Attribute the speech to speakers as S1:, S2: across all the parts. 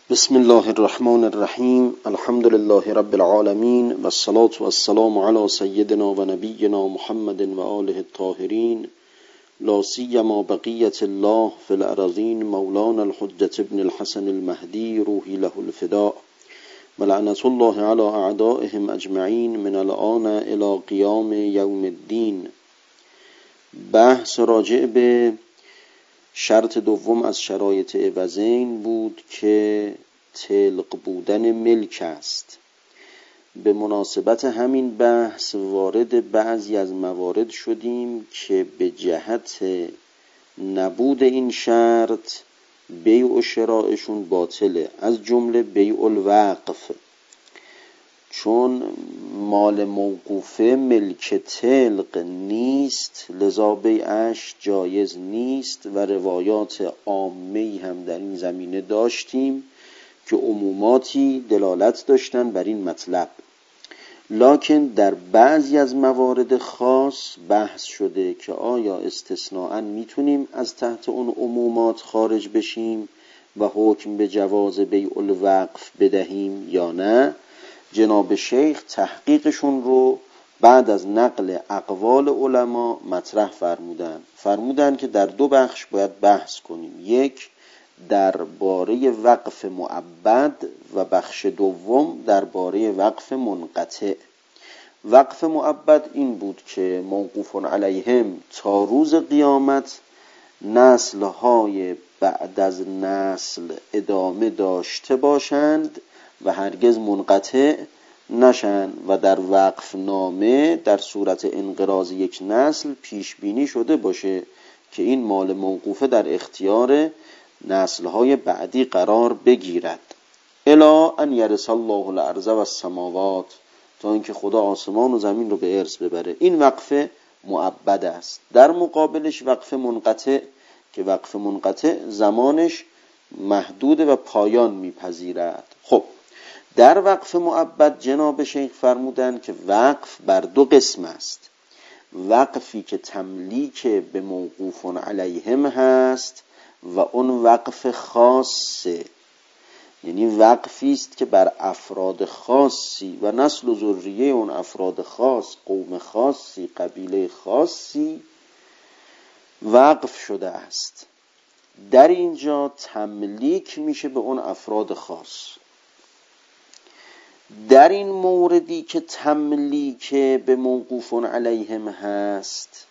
S1: بسم الله الرحمن الرحیم. الحمد لله رب العالمین و الصلاة و السلام علی سیدنا و نبینا محمد و آله الطاهرین، لا سیما بقیة الله فی الارضین، مولانا الحجة ابن الحسن المهدی روحی له الفداء و لعنة الله علی اعدائهم اجمعین من الآن الی قیام یوم الدین. بحث راجع به شرط دوم از شرایط عوضین بود که طلق بودن ملک است. به مناسبت همین بحث وارد بعضی از موارد شدیم که به جهت نبود این شرط بیع و شرائشون باطله، از جمله بیع الوقف، چون مال موقوفه ملک طلق نیست، لذا بیعش جایز نیست و روایات عامه‌ای هم در این زمینه داشتیم که عموماتی دلالت داشتن بر این مطلب. لکن در بعضی از موارد خاص بحث شده که آیا استثناءً میتونیم از تحت اون عمومات خارج بشیم و حکم به جواز بیع الوقف بدهیم یا نه. جناب شیخ تحقیقشون رو بعد از نقل اقوال علما مطرح فرمودن که در دو بخش باید بحث کنیم. یک درباره وقف معبد و بخش دوم درباره وقف منقطع. وقف معبد این بود که موقوف علیهم تا روز قیامت نسل‌های بعد از نسل ادامه داشته باشند و هرگز منقطع نشن و در وقف نامه در صورت انقراض یک نسل پیش بینی شده باشه که این مال موقوفه در اختیار نسل‌های بعدی قرار بگیرد. الی ان یرث الله الارض و السماوات، تا اینکه خدا آسمان و زمین رو به ارث ببره. این وقف معبد است. در مقابلش وقف منقطع که وقف منقطع زمانش محدود و پایان میپذیرد. خب در وقف معبد جناب شیخ فرمودن که وقف بر دو قسم است. وقفی که تملیک به موقوف علیهم هست و اون وقف خاصه، یعنی وقفی است که بر افراد خاصی و نسل و ذریه اون افراد خاص، قوم خاصی، قبیله خاصی وقف شده است. در اینجا تملیک میشه به اون افراد خاص. در این موردی که تملیک به موقوف علیهم هست،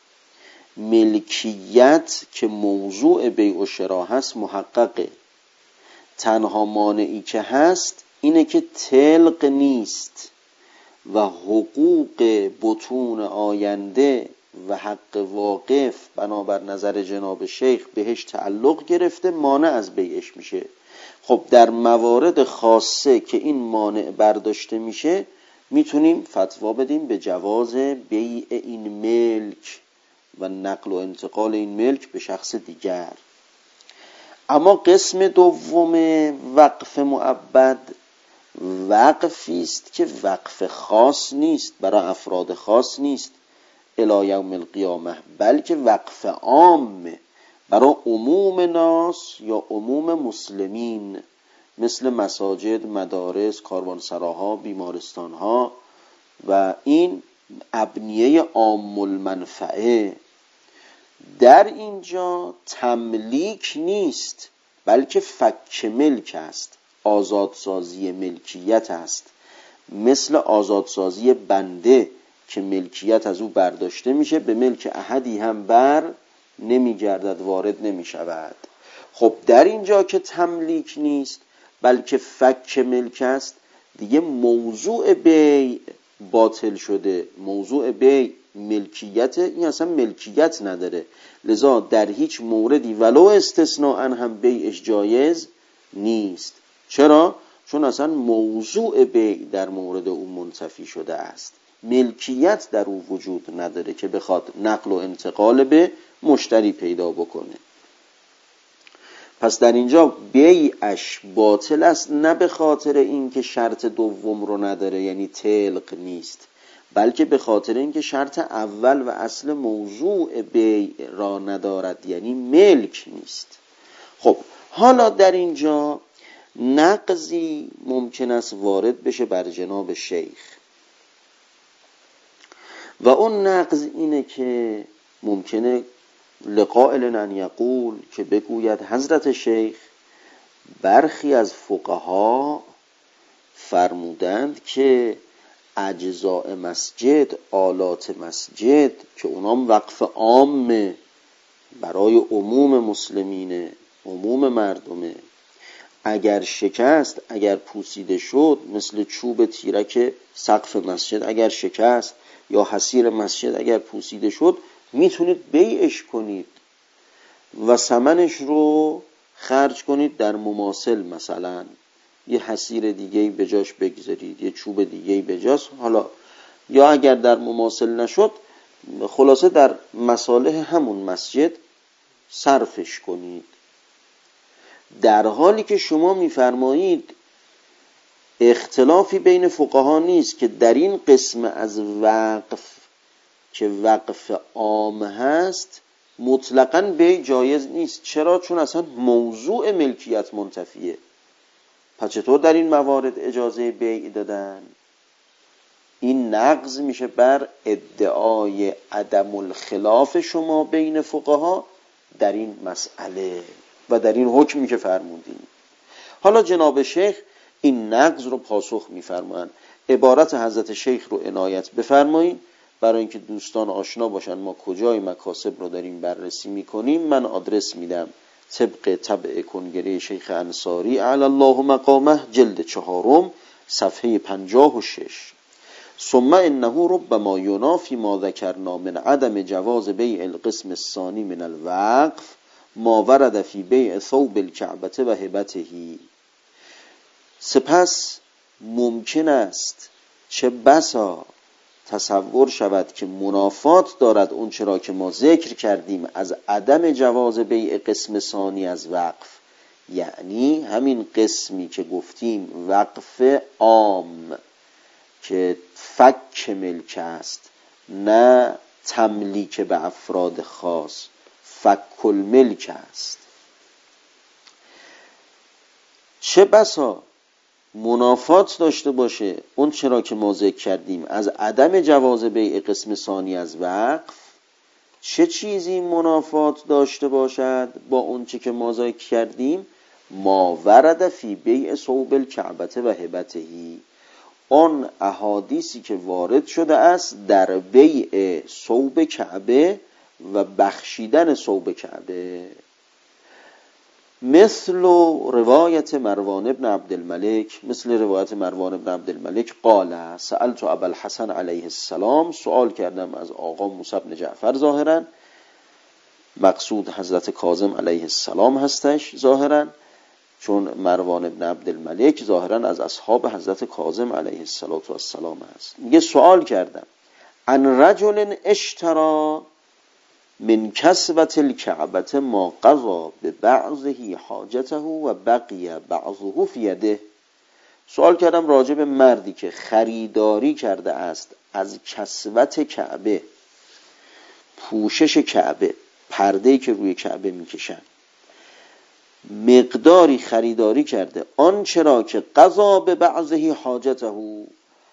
S1: ملکیت که موضوع بیع و شراء هست محققه. تنها مانعی که هست اینه که طلق نیست و حقوق بطون آینده و حق واقف بنابر نظر جناب شیخ بهش تعلق گرفته، مانع از بیعش میشه. خب در موارد خاصه که این مانع برداشته میشه میتونیم فتوا بدیم به جواز بیع این ملک و نقل و انتقال این ملک به شخص دیگر. اما قسم دوم وقف معبد وقفی است که وقف خاص نیست، برای افراد خاص نیست الی یوم القیامه، بلکه وقف عام برای عموم ناس یا عموم مسلمین، مثل مساجد، مدارس، کاروانسراها، بیمارستانها و این ابنیه عام المنفعه. در اینجا تملیک نیست بلکه فک ملک است، آزادسازی ملکیت است، مثل آزادسازی بنده که ملکیت از او برداشته میشه، به ملک احدی هم بر نمیگردد، وارد نمیشود. خب در اینجا که تملیک نیست بلکه فک ملک است، دیگه موضوع بیع باطل شده. موضوع بیع ملکیت، این اصلا ملکیت نداره، لذا در هیچ موردی ولو استثناءً هم بیعش جایز نیست. چرا؟ چون اصلا موضوع بیع در مورد او منتفی شده است، ملکیت در او وجود نداره که بخواد نقل و انتقال به مشتری پیدا بکنه. پس در اینجا بیعش باطل است، نه به خاطر اینکه شرط دوم رو نداره یعنی طلق نیست، بلکه به خاطر اینکه شرط اول و اصل موضوع بیع را ندارد، یعنی ملک نیست. خب حالا در اینجا نقضی ممکن است وارد بشه بر جناب شیخ و اون نقض اینه که ممکنه لقائل ان یقول که بگوید حضرت شیخ برخی از فقها فرمودند که اجزاء مسجد، آلات مسجد که اونام وقف عامه برای عموم مسلمینه، عموم مردمه، اگر شکست، اگر پوسیده شد، مثل چوب تیرک سقف مسجد اگر شکست یا حصیر مسجد اگر پوسیده شد، میتونید بیعش کنید و ثمنش رو خرج کنید در مماثل، مثلا یه حصیر دیگه‌ای به جاش بگذارید، یه چوب دیگه‌ای به جاش، حالا یا اگر در مماثل نشد خلاصه در مصالح همون مسجد صرفش کنید. در حالی که شما میفرمایید اختلافی بین فقها نیست که در این قسم از وقف که وقف عام هست مطلقاً بیع جایز نیست. چرا؟ چون اصلا موضوع ملکیت منتفیه. پس چطور در این موارد اجازه بیع دادن؟ این نقض میشه بر ادعای عدم الخلاف شما بین فقها در این مسئله و در این حکمی که فرمودین. حالا جناب شیخ این نقض رو پاسخ میفرمایند. عبارت حضرت شیخ رو عنایت بفرمایید برای اینکه دوستان آشنا باشن ما کجای مکاسب رو داریم بررسی میکنیم. من آدرس میدم طبق طبع کنگره شیخ انصاری علی الله مقامه، جلد 4 صفحه 56. ثم انه ربما ینافی ما ذکرنا من عدم جواز بیع القسم الثانی من الوقف ما ورد فی بیع ثوب الکعبه و هبته. سپس ممکن است چه بسا تصور شود که منافات دارد اون چرا که ما ذکر کردیم از عدم جواز بیع قسم ثانی از وقف، یعنی همین قسمی که گفتیم وقف عام که فک ملک است، نه تملیک به افراد خاص، فک الملک است. چه بسا منافات داشته باشه اون چرا که ما ذکر کردیم از عدم جواز بیع قسم ثانی از وقف. چه چیزی منافات داشته باشد با اون چه که ما ذکر کردیم؟ ما ورد فی بیع ثوب الکعبه و هبتهی، آن احادیثی که وارد شده است در بیع ثوب کعبه و بخشیدن ثوب کعبه، مثل روایت مروان ابن عبدالملک، مثل روایت مروان ابن عبدالملک قال سألت ابا الحسن علیه السلام، سوال کردم از آقا موسی بن جعفر، ظاهرا مقصود حضرت کاظم علیه السلام هستش ظاهرا، چون مروان ابن عبدالملک ظاهرا از اصحاب حضرت کاظم علیه السلام هست. میگه سوال کردم عن رجل اشترى من کسبت الکعبه ما قضا به بعضه حاجته و بقی بعضه فی یده. سوال کردم راجع به مردی که خریداری کرده است از کسوت کعبه، پوشش کعبه، پرده‌ای که روی کعبه میکشن، مقداری خریداری کرده، آن چرا که قضا به بعضه حاجته،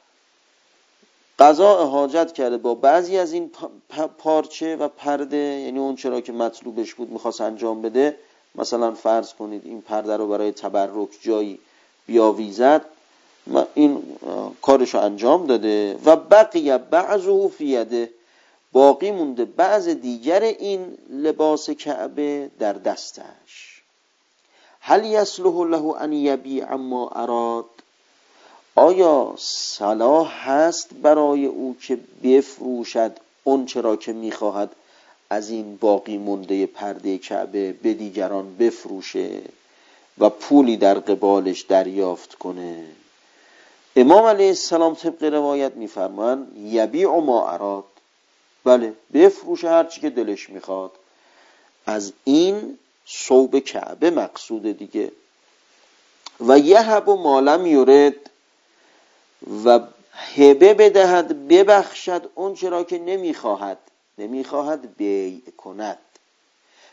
S1: قضاء حاجت کرده با بعضی از این پارچه و پرده، یعنی اون چرا که مطلوبش بود میخواست انجام بده، مثلا فرض کنید این پرده رو برای تبرک جایی بیاویزد، این کارشو انجام داده، و بقیه بعضه فی یده، باقی مونده بعض دیگر این لباس کعبه در دستش. هل یصلح له ان یبیع ما اراد، آیا صلاح هست برای او که بفروشد اون چرا که میخواهد از این باقی مونده پرده کعبه به دیگران بفروشه و پولی در قبالش دریافت کنه؟ امام علیه السلام طبق روایت میفرمان یبیع ما اراد، بله بفروشه هر چی که دلش میخواد از این ثوب کعبه، مقصود دیگه، و یهب ما لم یرد، و هبه بدهد ببخشد اون چرا که نمیخواهد بیع کند.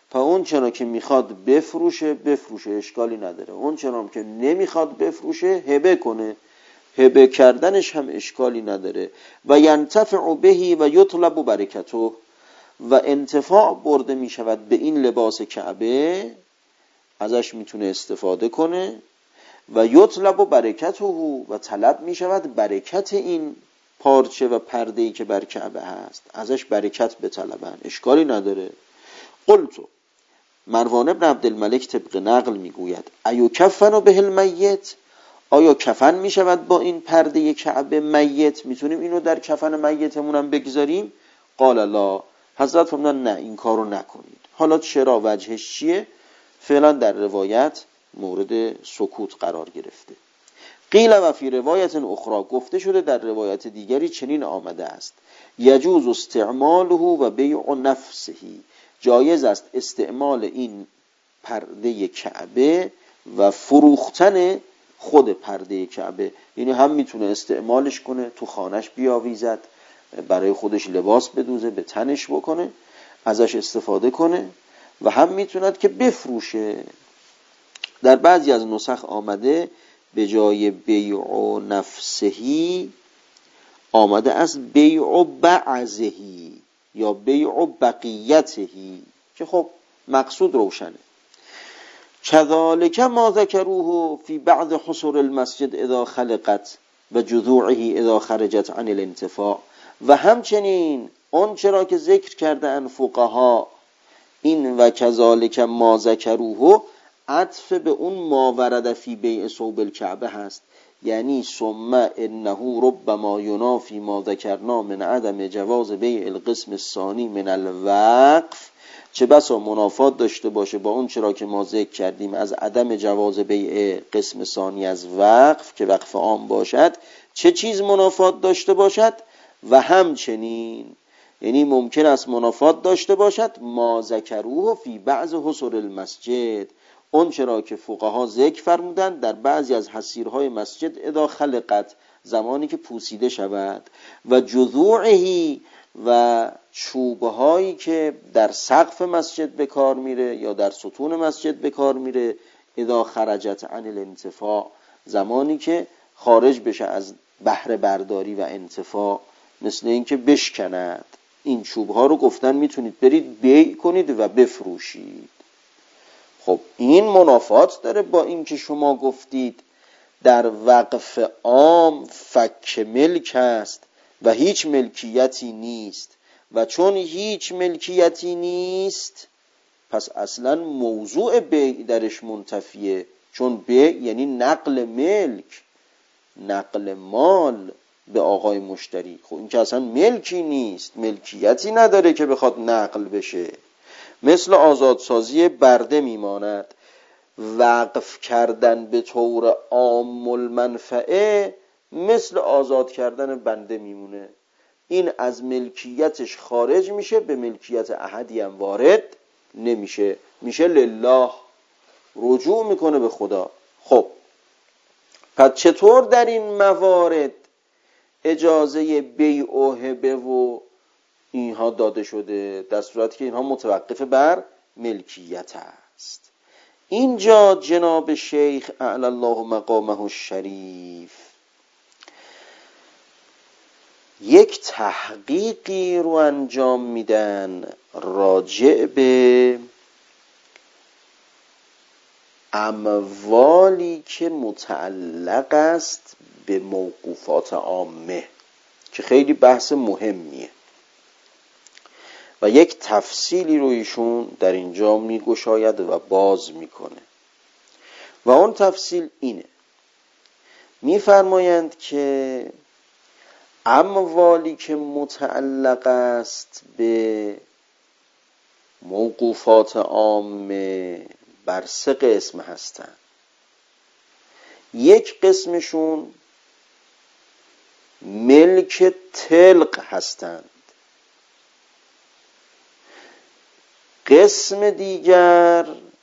S1: اون چرا که میخواد بفروشه اشکالی نداره، اون چرا که نمیخواد بفروشه هبه کنه، هبه کردنش هم اشکالی نداره. و ینتفع بهی و یطلب برکته، و انتفاع برده میشود به این لباس کعبه، ازش میتونه استفاده کنه. و یطلب برکته، و طلب میشود برکت این پارچه و پرده‌ای که بر کعبه هست، ازش برکت بطلبن، اشکالی نداره. قلتو، مروان ابن عبدالملک طبق نقل میگوید ایکفن به المیت، آیا کفن میشود با این پرده کعبه میت؟ میتونیم اینو در کفن میتمون هم بگذاریم؟ قال لا، حضرت فرمودن نه، این کارو نکنید. حالا چرا، وجهش چیه؟ فعلا در روایت مورد سکوت قرار گرفته. قیل و فی روایت اخرى، گفته شده در روایت دیگری چنین آمده است یجوز استعماله و بیع نفسه، جایز است استعمال این پرده کعبه و فروختن خود پرده کعبه. یعنی هم میتونه استعمالش کنه، تو خانش بیاویزد، برای خودش لباس بدوزه، به تنش بکنه، ازش استفاده کنه، و هم میتوند که بفروشه. در بعضی از نسخ آمده به جای بیع نفسهی آمده است بیع بعضهی یا بیع بقیتهی، که خب مقصود روشنه. كذلك ما ذكروه في بعض حصر المسجد اذا خلقت و جذوعه اذا خرجت عن الانتفاع، و همچنین اون چرا که ذکر کرده ان فقها، این و كذلك ما ذكروه عطف به اون ما ورد فی بیع ثوب الکعبه هست، یعنی ثم انه ربما ینافی ما ذکرنا من عدم جواز بیع القسم الثانی من الوقف، چه بسا منافات داشته باشه با اون چرا که ما ذکر کردیم از عدم جواز بیع قسم ثانی از وقف که وقف عام باشد، چه چیز منافات داشته باشد؟ و همچنین یعنی ممکن است منافات داشته باشد ما ذکروه فی بعض حصر المسجد، اون چرا که فقها ذکر فرمودند در بعضی از حصیرهای مسجد اذا خلقت، زمانی که پوسیده شود، و جذوعهی و چوبهایی که در سقف مسجد به کار میره یا در ستون مسجد به کار میره اذا خرجت عن الانتفاع، زمانی که خارج بشه از بهره برداری و انتفاع، مثل اینکه بشکند. این چوبها رو گفتن میتونید برید بیع کنید و بفروشید. خب این منافات داره با این که شما گفتید در وقف عام فک ملک است و هیچ ملکیتی نیست، و چون هیچ ملکیتی نیست پس اصلا موضوع بیع درش منتفیه، چون بیع یعنی نقل ملک، نقل مال به آقای مشتری. خب این که اصلا ملکی نیست، ملکیتی نداره که بخواد نقل بشه. مثل آزادسازی برده میماند، وقف کردن به طور عام المنفعه مثل آزاد کردن بنده میمونه. این از ملکیتش خارج میشه، به ملکیت احدی هم وارد نمیشه، میشه لله، رجوع میکنه به خدا. خب پس چطور در این موارد اجازه بیع و هبه و اینها داده شده، در صورتی که اینها متوقف بر ملکیت است؟ اینجا جناب شیخ اعلی الله مقامه الشریف یک تحقیقی رو انجام میدن راجع به اموالی که متعلق است به موقوفات عامه، که خیلی بحث مهمیه و یک تفصیلی رو ایشون در اینجا میگشاید و باز میکنه. و اون تفصیل اینه، میفرمایند که اموالی که متعلق است به موقوفات عامه بر 3 قسم هستند. یک قسمشون ملک طلق هستند، قسم دیگر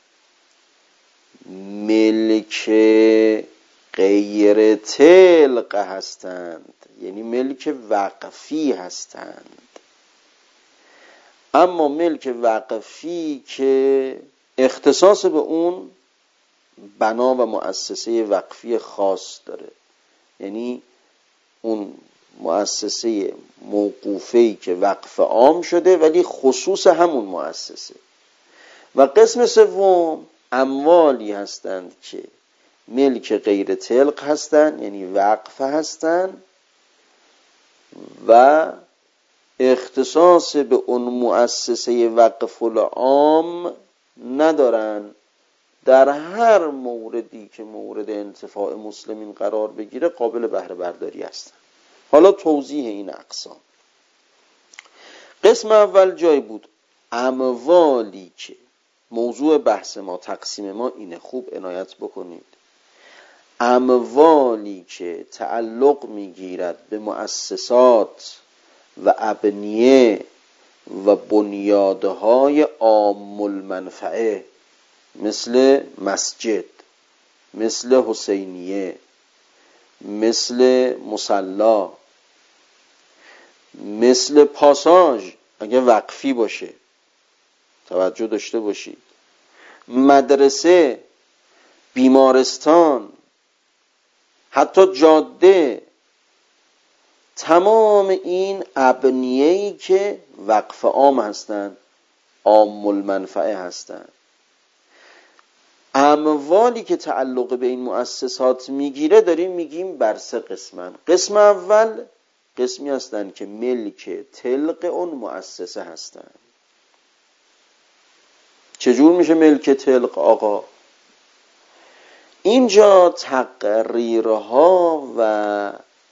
S1: ملک غیر طلق هستند، یعنی ملک وقفی هستند. اما ملک وقفی که اختصاص به اون بنا و مؤسسه وقفی خاص داره، یعنی اون مؤسسه موقوفه‌ای که وقف عام شده ولی خصوص همون مؤسسه. و قسم سوم اموالی هستند که ملک غیر تلق هستند، یعنی وقف هستند و اختصاص به اون مؤسسه وقف العام ندارن، در هر موردی که مورد انتفاع مسلمین قرار بگیره قابل بهره برداری هستن. حالا توضیح این اقسام. قسم اول جای بود اموالی که موضوع بحث ما، تقسیم ما اینه، خوب عنایت بکنید. اموالی که تعلق میگیرد به مؤسسات و ابنیه و بنیادهای عام المنفعه، مثل مسجد، مثل حسینیه، مثل مصلا، مثل پاساژ اگه وقفی باشه، توجه داشته باشید، مدرسه، بیمارستان، حتی جاده، تمام این ابنیه‌ای که وقف عام هستند، عام المنفعه هستند. اموالی که تعلق به این مؤسسات میگیره داریم میگیم بر سه قسمن. قسم اول قسمی هستند که ملک تلق اون مؤسسه هستند. چجور میشه ملک تلق آقا؟ اینجا تقریرها و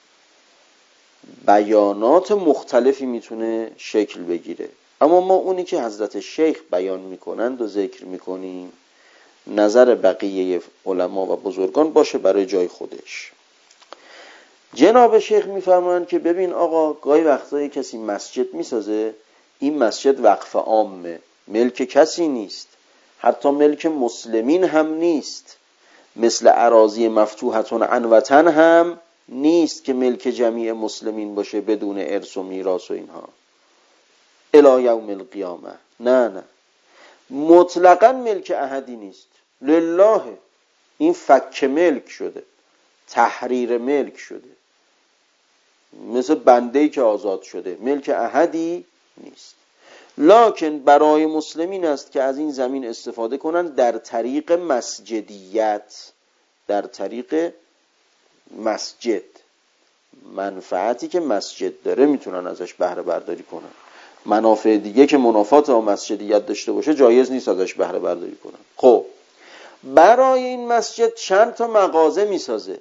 S1: بیانات مختلفی میتونه شکل بگیره، اما ما اونی که حضرت شیخ بیان میکنند و ذکر میکنیم، نظر بقیه علما و بزرگان باشه برای جای خودش. جناب شیخ میفرمایند که ببین آقا، گاهی وقتایی کسی مسجد میسازه، این مسجد وقف عامه، ملک کسی نیست، حتی ملک مسلمین هم نیست، مثل اراضی مفتوحتون عن وطن هم نیست که ملک جمیع مسلمین باشه بدون ارث و میراث و اینها الی یوم القیامه. نه، مطلقاً ملک احدی نیست، لله. این فک ملک شده، تحریر ملک شده، مثل بنده‌ای که آزاد شده، ملک احدی نیست. لکن برای مسلمین است که از این زمین استفاده کنند در طریق مسجدیت، در طریق مسجد، منفعتی که مسجد داره میتونن ازش بهره برداری کنن. منافع دیگه که منافات با مسجدیت داشته باشه جایز نیست ازش بهره برداری کنن. خب برای این مسجد چند تا مغازه میسازه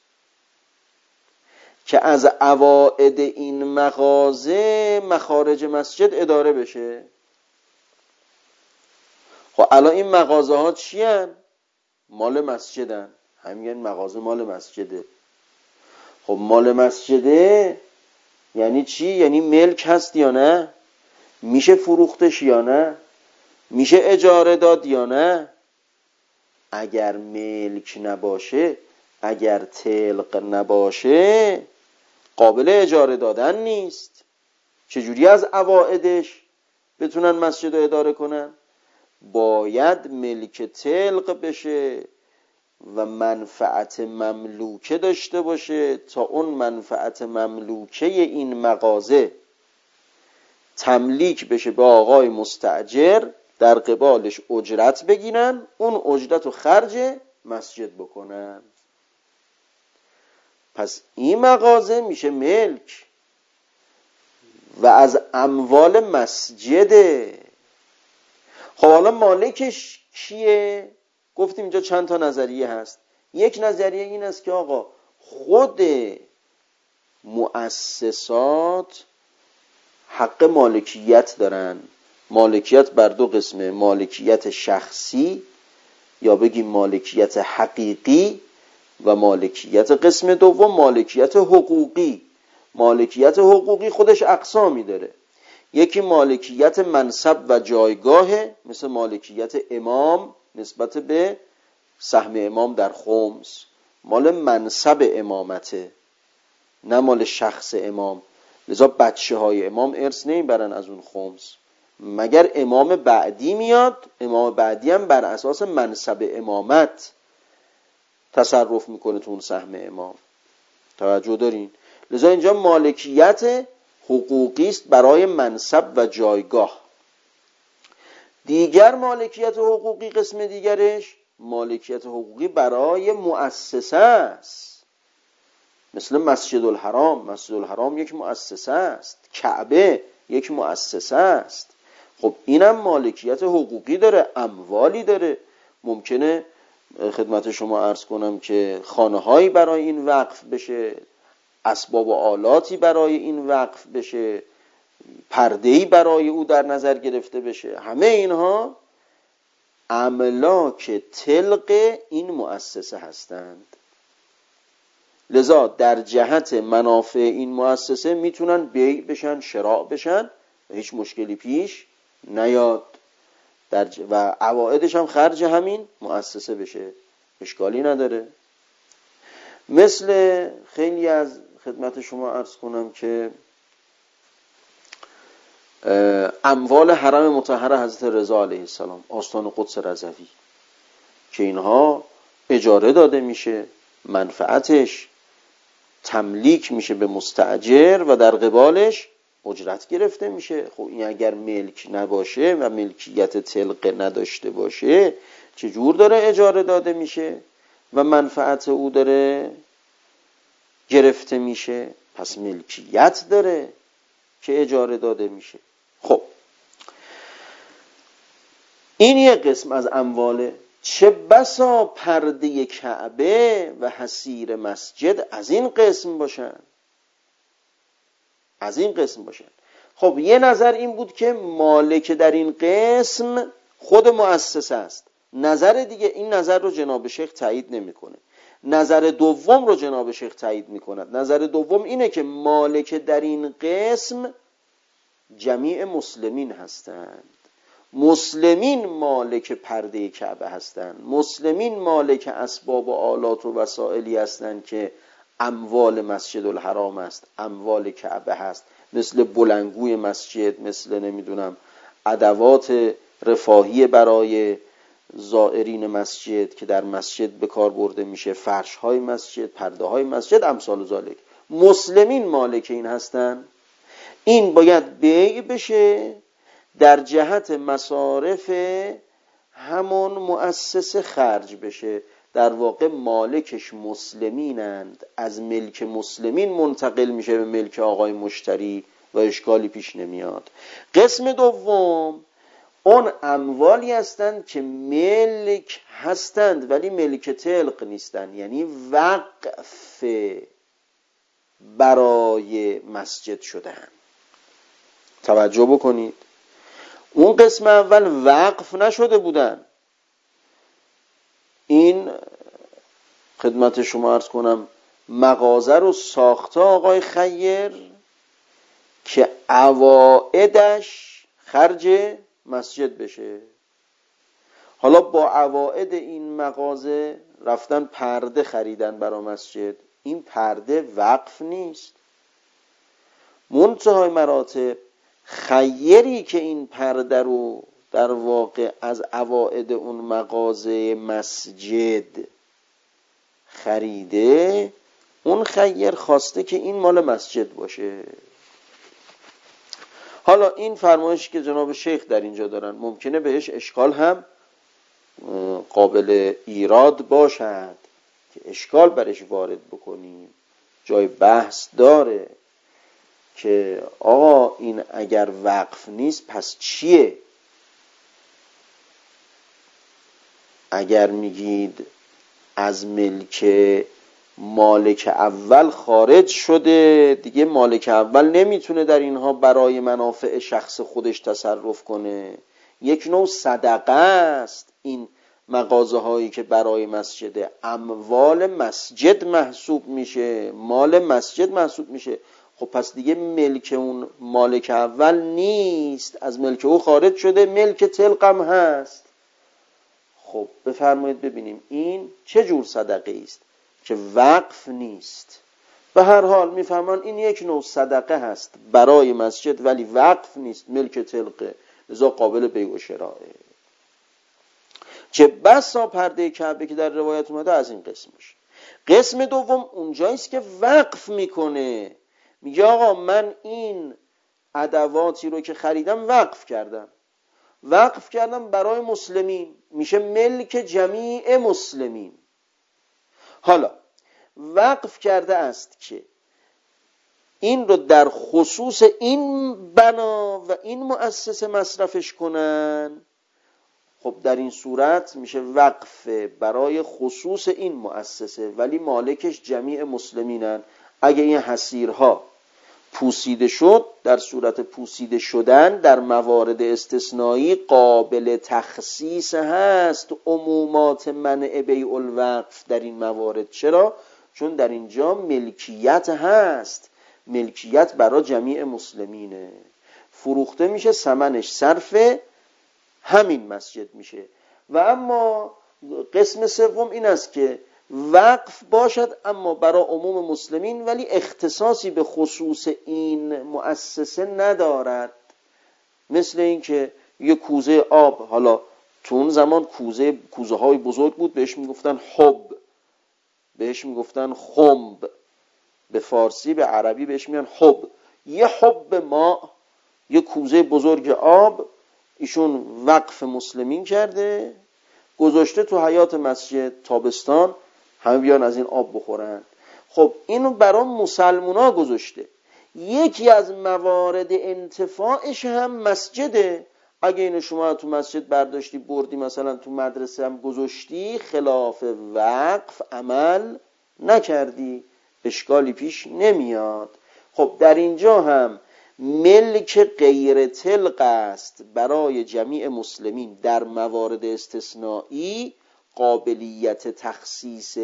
S1: که از عواید این مغازه مخارج مسجد اداره بشه. خب الان این مغازه ها چی هن؟ مال مسجدن، همین مغازه مال مسجده. خب مال مسجده یعنی چی؟ یعنی ملک هست یا نه؟ میشه فروختش یا نه؟ میشه اجاره داد یا نه؟ اگر ملک نباشه، اگر تلق نباشه، قابل اجاره دادن نیست. چجوری از عوائدش بتونن مسجد رو اداره کنن؟ باید ملک تلق بشه و منفعت مملوکه داشته باشه تا اون منفعت مملوکه این مغازه تملیک بشه به آقای مستاجر، در قبالش اجرت بگیرن، اون اجرت رو خرج مسجد بکنن. پس این مغازه میشه ملک و از اموال مسجده. خب حالا مالکش کیه؟ گفتیم اینجا چند تا نظریه هست. یک نظریه این است که آقا خود مؤسسات حق مالکیت دارن. مالکیت بر دو قسمه، مالکیت شخصی یا بگیم مالکیت حقیقی و مالکیت قسم دوم مالکیت حقوقی. مالکیت حقوقی خودش اقسامی داره. یکی مالکیت منصب و جایگاهه، مثل مالکیت امام نسبت به سهم امام در خمس، مال منصب امامته نه مال شخص امام، لذا بچه های امام ارث نمیبرن از اون خمس، مگر امام بعدی میاد، امام بعدی هم بر اساس منصب امامت تصرف میکنه تو اون سهم امام. توجه دارین؟ لذا اینجا مالکیت حقوقی است برای منصب و جایگاه. دیگر مالکیت حقوقی، قسم دیگرش مالکیت حقوقی برای مؤسسه است، مثل مسجد الحرام. مسجد الحرام یک مؤسسه است، کعبه یک مؤسسه است. خب اینم مالکیت حقوقی داره، اموالی داره. ممکنه خدمت شما عرض کنم که خانه‌هایی برای این وقف بشه، اسباب و آلاتی برای این وقف بشه، پرده‌ای برای او در نظر گرفته بشه. همه اینها املاک طلق این مؤسسه هستند. لذا در جهت منافع این مؤسسه میتونن بیع بشن، شراء بشن و هیچ مشکلی پیش نیاد و عوائدش هم خرج همین مؤسسه بشه، اشکالی نداره. مثل خیلی از خدمت شما عرض کنم که اموال حرم مطهر حضرت رضا علیه السلام، آستان قدس رضوی، که اینها اجاره داده میشه، منفعتش تملیک میشه به مستاجر و در قبالش اجرت گرفته میشه. خب این اگر ملک نباشه و ملکیت طلق نداشته باشه، چجور داره اجاره داده میشه و منفعت او داره گرفته میشه؟ پس ملکیت داره که اجاره داده میشه. خب این یک قسم از امواله. چه بسا پرده کعبه و حصیر مسجد از این قسم باشن، از این قسم باشن. خب یه نظر این بود که مالک در این قسم خود مؤسسه است. نظر دیگه، این نظر رو جناب شیخ تایید نمیکنه. نظر دوم رو جناب شیخ تایید میکند. نظر دوم اینه که مالک در این قسم جمیع مسلمین هستند. مسلمین مالک پرده کعبه هستند، مسلمین مالک اسباب و آلات و وسائلی هستند که اموال مسجد الحرام است، اموال کعبه هست، مثل بلندگوی مسجد، مثل نمیدونم ادوات رفاهی برای زائرین مسجد که در مسجد به کار برده میشه، فرش های مسجد، پرده های مسجد، امثال ذالک. مسلمین مالک این هستند. این باید بیع بشه در جهت مصارف همون مؤسسه خرج بشه. در واقع مالکش مسلمینند، از ملک مسلمین منتقل میشه به ملک آقای مشتری و اشکالی پیش نمیاد. قسم دوم اون اموالی هستند که ملک هستند ولی ملک طلق نیستند، یعنی وقف برای مسجد شدن. توجه بکنید، اون قسم اول وقف نشده بودن. این خدمت شما عرض کنم مغازه رو ساخته آقای خیر که عوائدش خرج مسجد بشه. حالا با عوائد این مغازه رفتن پرده خریدن برای مسجد. این پرده وقف نیست. منتهای مراتب خیری که این پرده رو در واقع از عوائد اون مغازه مسجد خریده، اون خیر خواسته که این مال مسجد باشه. حالا این فرمایشی که جناب شیخ در اینجا دارن ممکنه بهش اشکال هم قابل ایراد باشد که اشکال برش وارد بکنیم، جای بحث داره که آقا این اگر وقف نیست پس چیه؟ اگر میگید از ملک مالک اول خارج شده، دیگه مالک اول نمیتونه در اینها برای منافع شخص خودش تصرف کنه. یک نوع صدقه است این مغازه هایی که برای مسجد، اموال مسجد محسوب میشه، مال مسجد محسوب میشه. خب پس دیگه ملک اون مالک اول نیست، از ملک او خارج شده، ملک طلقم هست. خب بفرمایید ببینیم این چه جور صدقه است که وقف نیست. به هر حال میفهمن این یک نوع صدقه هست برای مسجد ولی وقف نیست، ملک طلقه. لذا قابل بیع و شرائه. چه بسا پرده کعبه که در روایت اومده از این قسم باشه. قسم دوم اونجاییست که وقف میکنه، میگه آقا من این ادواتی رو که خریدم وقف کردم برای مسلمین، میشه ملک جمیع مسلمین. حالا وقف کرده است که این رو در خصوص این بنا و این مؤسسه مصرفش کنن، خب در این صورت میشه وقف برای خصوص این مؤسسه ولی مالکش جمیع مسلمینن. اگه این حصیرها پوسیده شد، در صورت پوسیده شدن در موارد استثنایی قابل تخصیص هست عمومات منع بیع الوقف در این موارد. چرا؟ چون در اینجا ملکیت هست، ملکیت برای جمیع مسلمینه، فروخته میشه، ثمنش صرف همین مسجد میشه. و اما قسم سوم این است که وقف باشد اما برای عموم مسلمین ولی اختصاصی به خصوص این مؤسسه ندارد. مثل این که یه کوزه آب، حالا تو اون زمان کوزه های بزرگ بود، بهش میگفتن حب، بهش میگفتن خمب، به فارسی به عربی بهش میگن حب. یه حب ما، یه کوزه بزرگ آب ایشون وقف مسلمین کرده، گذاشته تو حیاط مسجد، تابستان همه بیان از این آب بخورن. خب اینو برای مسلمونا گذاشته. یکی از موارد انتفاعش هم مسجده. اگه اینو شما تو مسجد برداشتی بردی مثلا تو مدرسه هم گذاشتی، خلاف وقف عمل نکردی، اشکالی پیش نمیاد. خب در اینجا هم ملک غیر طلق است برای جمیع مسلمین، در موارد استثنایی قابلیت تخصیص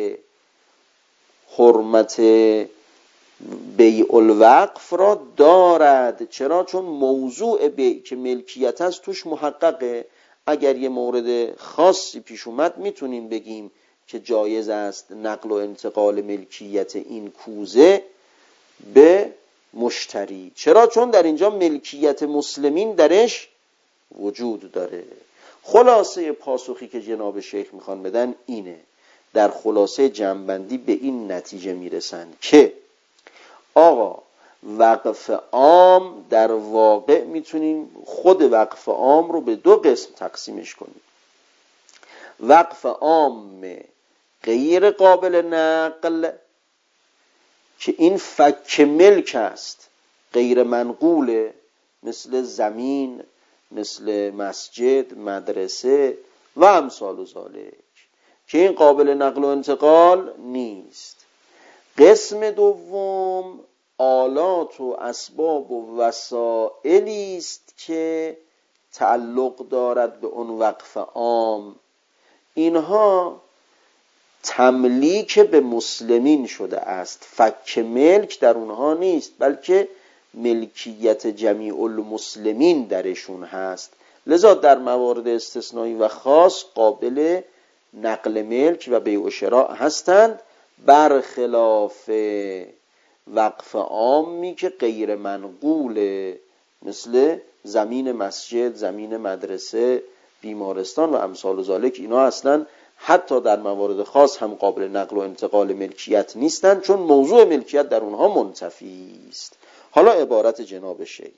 S1: حرمت بیع الوقف را دارد. چرا؟ چون موضوع بیع که ملکیت است توش محققه. اگر یه مورد خاصی پیش اومد میتونیم بگیم که جایز است نقل و انتقال ملکیت این کوزه به مشتری. چرا؟ چون در اینجا ملکیت مسلمین درش وجود داره. خلاصه پاسخی که جناب شیخ میخوان بدن اینه، در خلاصه جمع‌بندی به این نتیجه میرسن که آقا وقف عام در واقع میتونیم خود وقف عام رو به دو قسم تقسیمش کنیم. وقف عام غیر قابل نقل که این فک ملک است، غیر منقوله، مثل زمین، مثل مسجد، مدرسه و امثال ذالک، که این قابل نقل و انتقال نیست. قسم دوم آلات و اسباب و وسائلی است که تعلق دارد به اون وقف عام. اینها تملیک به مسلمین شده است، فک ملک در اونها نیست، بلکه ملکیت جمیع المسلمین درشون هست. لذا در موارد استثنایی و خاص قابل نقل ملک و بیع و شراء هستند، برخلاف وقف عامی که غیر منقوله، مثل زمین مسجد، زمین مدرسه، بیمارستان و امثال ذالک. اینا اصلا حتی در موارد خاص هم قابل نقل و انتقال ملکیت نیستند، چون موضوع ملکیت در اونها منتفی است. حالا عبارت جناب شیخ: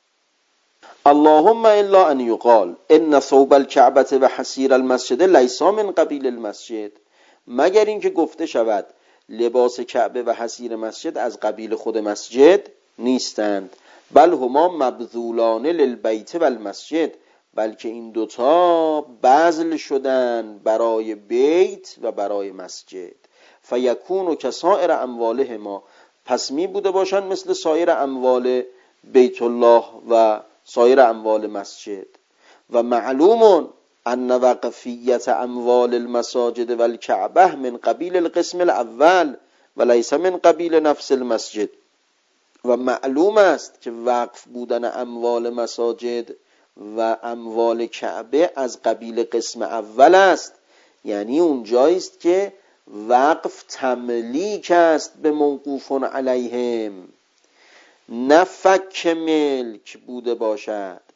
S1: اللهم الا ان یقال ان ثوب الكعبه و حصیر المسجد لیسا من قبیل المسجد، مگر اینکه گفته شود لباس کعبه و حصیر مسجد از قبیل خود مسجد نیستند، بل هما مبذولان للبیت و المسجد، بلکه این دوتا بذل شدن برای بیت و برای مسجد. فیکون کسائر اموالهما، پس می بوده باشند مثل سایر اموال بیت الله و سایر اموال مسجد. و معلوم ان وقفیت اموال المساجد و الکعبه من قبیل القسم الاول و لیس من قبیل نفس المسجد. و معلوم است که وقف بودن اموال مساجد و اموال کعبه از قبیل قسم اول است، یعنی اونجاییست که وقف تملیک است به موقوف علیهم، نه فک ملک بوده باشد.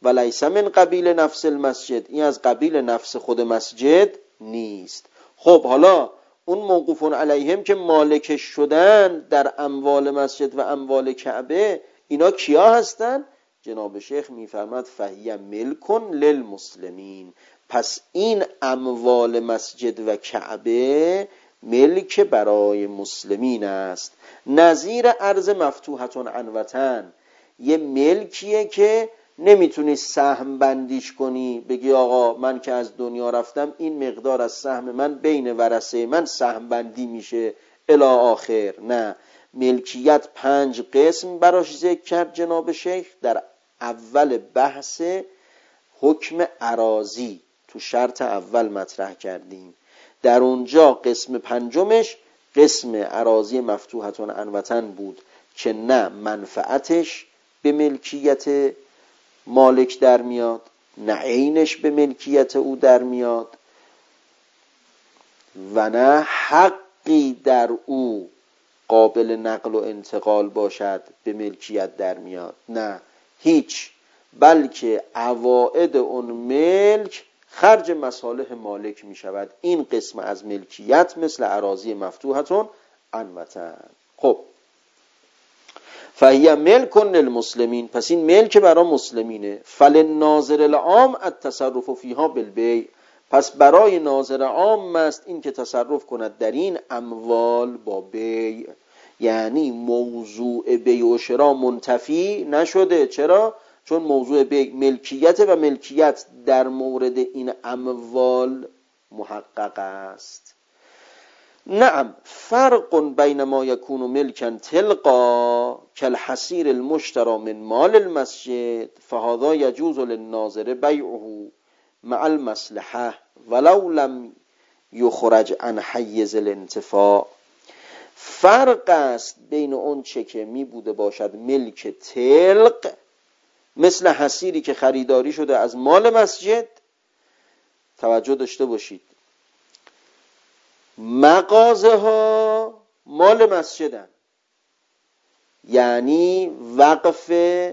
S1: و لیس من قبیل نفس المسجد، این از قبیل نفس خود مسجد نیست. خب حالا اون موقوفون علیهم که مالک شدن در اموال مسجد و اموال کعبه، اینا کیا هستن؟ جناب شیخ میفرماد فهی ملکن للمسلمین، پس این اموال مسجد و کعبه ملک برای مسلمین است. نظیر ارض مفتوحتون عن وطن، یه ملکیه که نمیتونی سهم بندیش کنی، بگی آقا من که از دنیا رفتم این مقدار از سهم من بین ورثه من سهم بندی میشه الی آخر. نه، ملکیت 5 قسم براش ذکر کرد جناب شیخ در اول بحث حکم اراضی، تو شرط اول مطرح کردیم. در اونجا قسم 5مش قسم اراضی مفتوحتون عن وطن بود که نه منفعتش به ملکیت مالک در میاد، نه عینش به ملکیت او در میاد و نه حقی در او قابل نقل و انتقال باشد به ملکیت در میاد، نه هیچ، بلکه عوائد اون ملک خرج مصالح مالک می شود. این قسم از ملکیت مثل اراضی مفتوحتون عن وطن. خب فهی ملکن للمسلمین، پس این ملک برای مسلمینه. فللناظر العام التصرف فیها بالبیع، پس برای ناظر عام است این که تصرف کند در این اموال با بیع، یعنی موضوع بیع و شرا منتفی نشده. چرا؟ چون موضوع بیع ملکیت و ملکیت در مورد این اموال محقق است. نعم فرق بین ما یکون ملکا تلقا کالحصیر المشترى من مال المسجد فهذا یجوز للناظر بیعه مع المصلحه ولو لم یخرج عن حیز الانتفاع. فرق است بین اون چه که می بوده باشد ملک تلق، مثل حصیری که خریداری شده از مال مسجد. توجه داشته باشید، مغازه ها مال مسجدن، یعنی وقف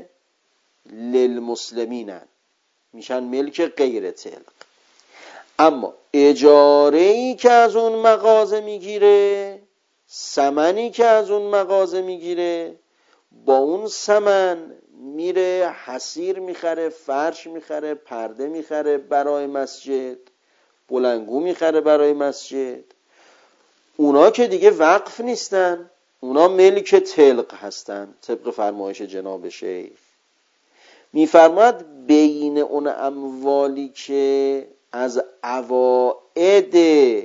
S1: للمسلمینن، میشن ملک غیر تلق. اما اجاره‌ای که از اون مغازه میگیره، ثمنی که از اون مغازه میگیره، با اون ثمن میره حصیر میخره، فرش میخره، پرده میخره برای مسجد، بلنگو میخره برای مسجد. اونا که دیگه وقف نیستن، اونا ملک تلق هستن طبق فرمایش جناب شیخ. میفرماد بین اون اموالی که از عوائد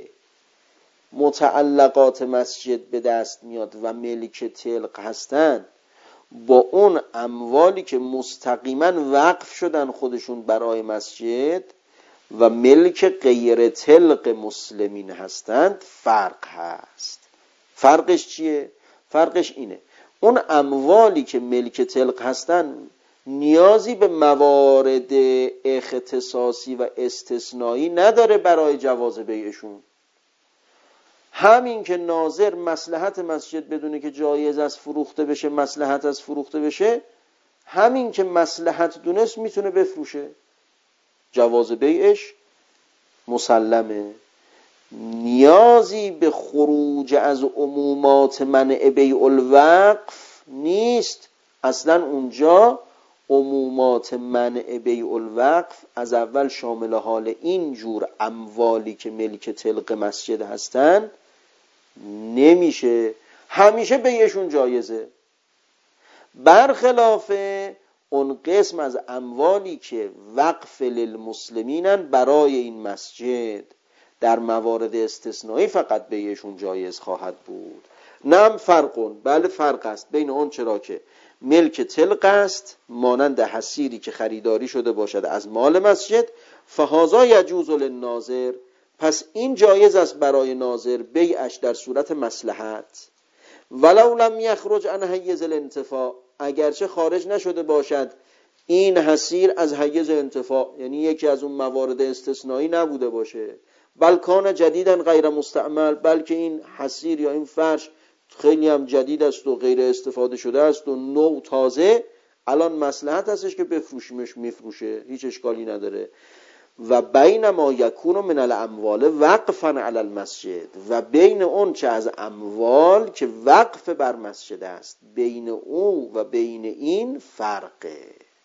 S1: متعلقات مسجد به دست میاد و ملک تلق هستن، با اون اموالی که مستقیما وقف شدن خودشون برای مسجد و ملک غیر تلق مسلمین هستند فرق هست. فرقش چیه؟ فرقش اینه اون اموالی که ملک تلق هستن نیازی به موارد اختصاصی و استثنایی نداره برای جواز بیعشون. همین که ناظر مصلحت مسجد بدونه که جایز است فروخته بشه، مصلحت از فروخته بشه، همین که مصلحت دونست میتونه بفروشه، جواز بیعش مسلمه. نیازی به خروج از عمومات منع بیع الوقف نیست. اصلا اونجا عمومات منع بیع الوقف از اول شامل حال این جور اموالی که ملک تلق مسجد هستن نمیشه، همیشه بیعشون جایزه. برخلاف اون قسم از اموالی که وقف للمسلمینن برای این مسجد، در موارد استثنایی فقط بیعشون جایز خواهد بود. نعم فرقون، بله فرق است بین اون چرا که ملک تلق است مانند حصیری که خریداری شده باشد از مال مسجد، فهذا یجوز للناظر، پس این جایز است برای ناظر بیعش در صورت مصلحت، ولو لم یخرج عن حیز الانتفاع، اگرچه خارج نشده باشد این حصیر از حیز انتفاع، یعنی یکی از اون موارد استثنایی نبوده باشه، بل کان جدیداً غیر مستعمل، بلکه این حصیر یا این فرش خیلی هم جدید است و غیر استفاده شده است و نو تازه، الان مصلحت هستش که بفروشیمش، میفروشه، هیچ اشکالی نداره. و بین ما یکون من الاموال وقفا علی المسجد، و بین اون چه از اموال که وقف بر مسجد است، بین او و بین این فرقه.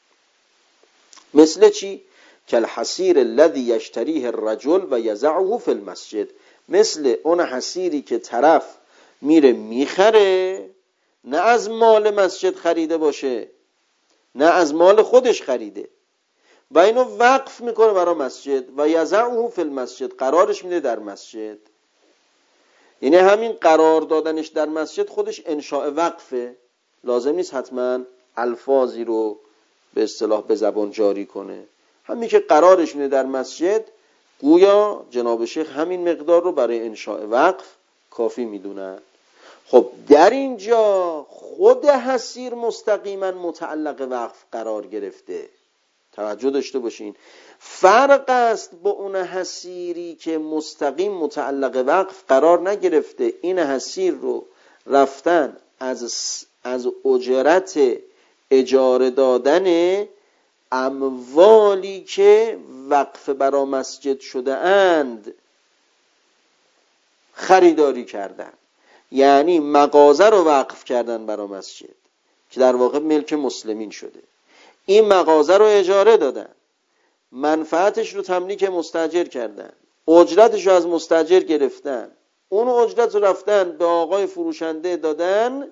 S1: مثل چی؟ که الحصیر الذی یشتریه الرجل و یضعه فی المسجد، مثل اون حصیری که طرف میره میخره، نه از مال مسجد خریده باشه، نه از مال خودش خریده، و اینو وقف میکنه برای مسجد، و یضعه فی المسجد، قرارش میده در مسجد. یعنی همین قرار دادنش در مسجد خودش انشاء وقفه، لازم نیست حتما الفاظی رو به اصطلاح به زبان جاری کنه. همین که قرارش میده در مسجد، گویا جناب شیخ همین مقدار رو برای انشاء وقف کافی میدونن. خب در اینجا خود حصیر مستقیما متعلق وقف قرار گرفته. توجه داشته باشین، فرق است با اون حصیری که مستقیم متعلق وقف قرار نگرفته. این حصیر رو رفتن از اجرت اجاره دادن اموالی که وقف برای مسجد شده اند خریداری کردن، یعنی مغازه رو وقف کردن برای مسجد که در واقع ملک مسلمین شده. این مغازه رو اجاره دادن، منفعتش رو تملیک مستاجر کردن، اجرتش رو از مستاجر گرفتن، اون اجرت رو رفتن به آقای فروشنده دادن،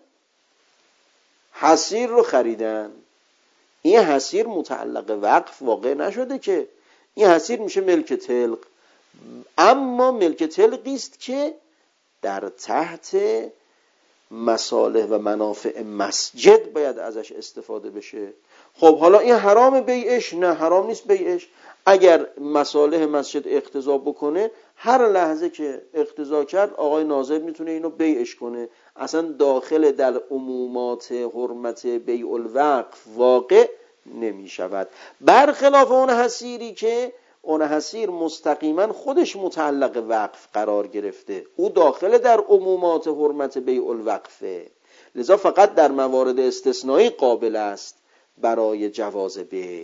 S1: حصیر رو خریدن. این حصیر متعلق وقف واقع نشده که، این حصیر میشه ملک طلق، اما ملک طلقی است که در تحت مصالح و منافع مسجد باید ازش استفاده بشه. خب حالا این حرام بیعش؟ نه، حرام نیست بیعش. اگر مصالح مسجد اقتضا بکنه، هر لحظه که اقتضا کرد آقای ناظر میتونه اینو بیعش کنه، اصلا داخل در عمومات حرمت بیع الوقف واقع نمی شود. برخلاف اون حصیری که اون حصیر مستقیما خودش متعلق وقف قرار گرفته، او داخل در عمومات حرمت بیع الوقفه، لذا فقط در موارد استثنایی قابل است برای جواز بیع.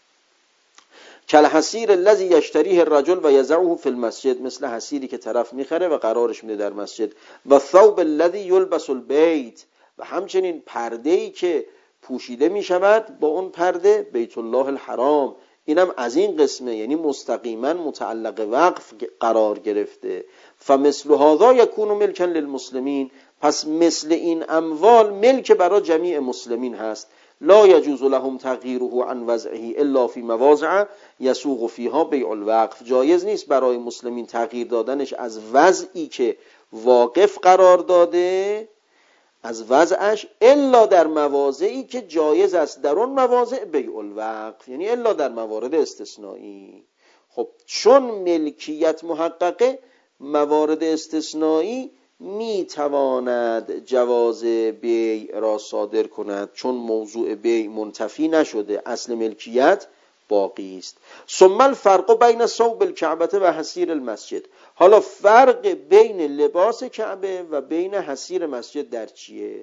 S1: کالحصیر الذی یشتریه الرجل و یضعه فی المسجد، مثل حصیری که طرف میخره و قرارش میده در مسجد. و ثوب الذی یلبس البیت، و همچنین پرده‌ای که پوشیده میشود با اون پرده بیت الله الحرام، اینم از این قسمه، یعنی مستقیما متعلق وقف قرار گرفته. فمثل هذا یکون ملکا للمسلمین، پس مثل این اموال ملک برای جمیع مسلمین هست. لا یجوز لهم تغییره عن وضعه الا فی مواضع یسوغ فیها بیع الوقف، جایز نیست برای مسلمین تغییر دادنش از وضعی که واقف قرار داده، از وضعش، الا در مواضعی که جایز است در اون مواضع بیع الوقف، یعنی الا در موارد استثنایی. خب چون ملکیت محققه، موارد استثنایی میتواند جواز بیع را صادر کند، چون موضوع بیع منتفی نشده، اصل ملکیت باقی است. ثم الفرق بین ثوب الکعبه و حصیر المسجد، حالا فرق بین لباس کعبه و بین حصیر مسجد در چیه؟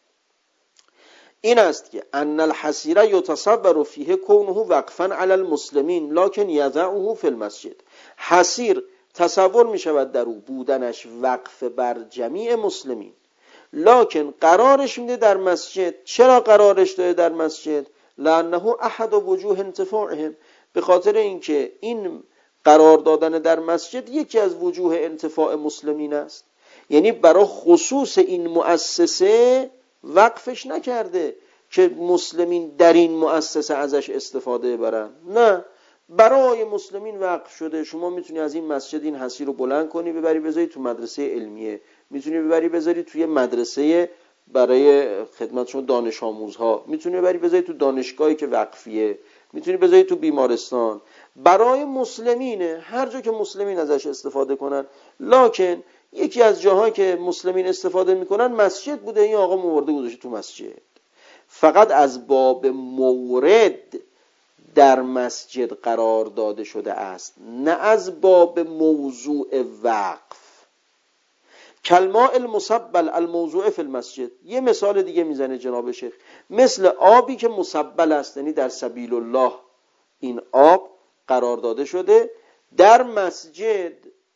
S1: این است که ان الحصیر یتصور فیه کونه وقفا علی المسلمین لکن یضعه فی المسجد، حصیر تصور می شود در او بودنش وقف بر جمیع مسلمین، لکن قرارش میده در مسجد. چرا قرارش داده در مسجد؟ لانه احد وجوه انتفاعهم، به خاطر اینکه این قرار دادن در مسجد یکی از وجوه انتفاع مسلمین است. یعنی برای خصوص این مؤسسه وقفش نکرده که مسلمین در این مؤسسه ازش استفاده برن، نه، برای مسلمین وقف شده. شما میتونی از این مسجد این حصیر رو بلند کنی ببری بذاری تو مدرسه علمیه، میتونی ببری بذاری توی مدرسه برای خدمت شما دانش آموزها، میتونی ببری بذاری تو دانشگاهی که وقفیه، میتونی بذاری تو بیمارستان. برای مسلمینه، هر جا که مسلمین ازش استفاده کنن. لکن یکی از جاهایی که مسلمین استفاده میکنن مسجد بوده، این آقا مورده گذاشته تو مسجد. فقط از باب مورد در مسجد قرار داده شده است، نه از باب موضوع وقف. کلماء المسبل الموضوع فی المسجد. یه مثال دیگه میزنه جناب شیخ، مثل آبی که مسبل است، یعنی در سبیل الله این آب قرار داده شده در مسجد.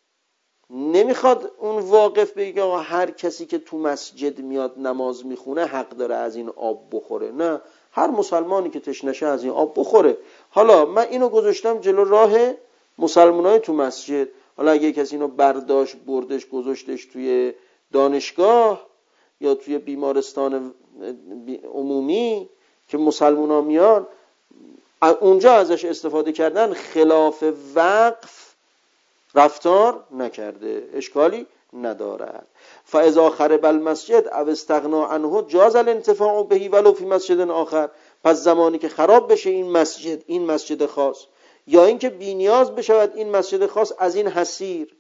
S1: نمیخواد اون واقف بگه آقا هر کسی که تو مسجد میاد نماز میخونه حق داره از این آب بخوره، نه، هر مسلمانی که تشنشه از این آب بخوره. حالا من اینو گذاشتم جلو راه مسلمانای تو مسجد، حالا اگه کسی اینو برداشت بردش گذاشتش توی دانشگاه یا توی بیمارستان عمومی که مسلمونا میان اونجا ازش استفاده کردن، خلاف وقف رفتار نکرده، اشکالی ندارد. فاذا خرب المسجد او استغنا عنه جاز الانتفاع به ولو فی مسجد آخر. پس زمانی که خراب بشه این مسجد خاص، یا اینکه بی نیاز بشود این مسجد خاص از این حصیر،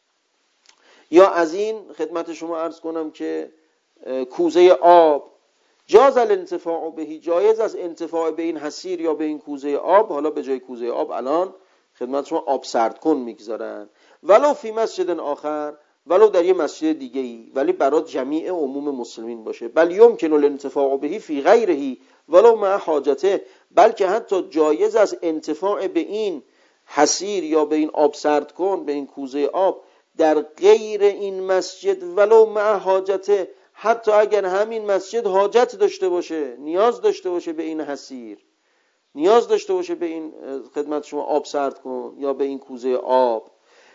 S1: یا از این خدمت شما عرض کنم که کوزه آب، جاز الانتفاع به، جایز از انتفاع به این حصیر یا به این کوزه آب. حالا به جای کوزه آب الان خدمت شما آب سرد کن میگذارن. ولو فی مسجد آخر، ولو در یه مسجد دیگه ای، ولی برای جمیع عموم مسلمین باشه. بل یمکن الانتفاع به فی غیره ولو مع حاجته، بلکه حتی جایز از انتفاع به این حصیر یا به این آب سرد کن، به این کوزه آب در غیر این مسجد ولو مع حاجته، حتی اگر همین مسجد حاجت داشته باشه، نیاز داشته باشه به این حصیر، نیاز داشته باشه به این خدمت شما آب سرد کن یا به این کوزه آب.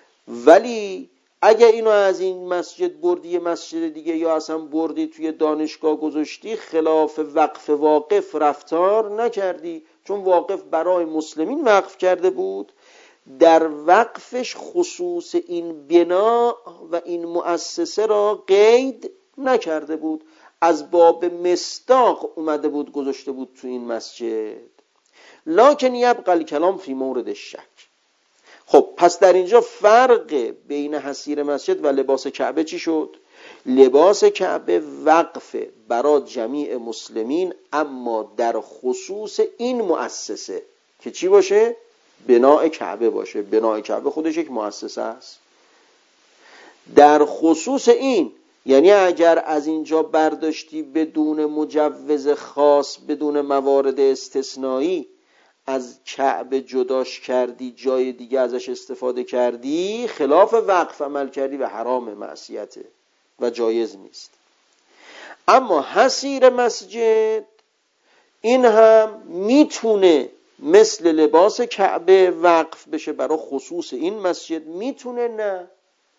S1: ولی اگر اینو از این مسجد بردی یه مسجد دیگه، یا اصلا بردی توی دانشگاه گذاشتی، خلاف وقف واقف رفتار نکردی، چون واقف برای مسلمین وقف کرده بود، در وقفش خصوص این بنا و این مؤسسه را قید نکرده بود، از باب مصداق اومده بود گذاشته بود تو این مسجد. لکن یبقى الکلام فی مورد الشک. خب پس در اینجا فرق بین حصیر مسجد و لباس کعبه چی شد؟ لباس کعبه وقف برای جمیع مسلمین، اما در خصوص این مؤسسه که چی باشه؟ بناء کعبه باشه. بناء کعبه خودش یک مؤسسه است. در خصوص این، یعنی اگر از اینجا برداشتی بدون مجوز خاص، بدون موارد استثنایی، از کعبه جداش کردی، جای دیگه ازش استفاده کردی، خلاف وقف عمل کردی و حرام، معصیته و جایز نیست. اما حصیر مسجد این هم میتونه مثل لباس کعبه وقف بشه برای خصوص این مسجد، میتونه نه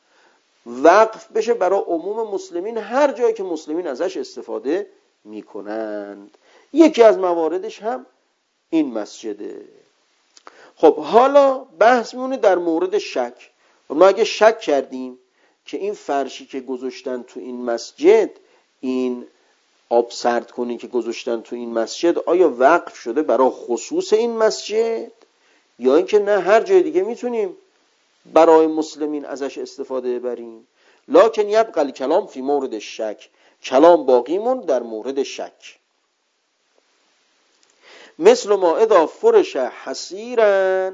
S1: وقف بشه برای عموم مسلمین هر جایی که مسلمین ازش استفاده میکنند. یکی از مواردش هم این مسجده. خب حالا بحث میونه در مورد شک. ما اگه شک کردیم که این فرشی که گذاشتن تو این مسجد، این آب سرد کنی که گذاشتن تو این مسجد، آیا وقف شده برای خصوص این مسجد، یا اینکه نه هر جای دیگه میتونیم برای مسلمین ازش استفاده بریم؟ لکن یبقى الکلام فی مورد الشک، کلام باقی موند در مورد شک. مثل ما اذا فرش حصیرا،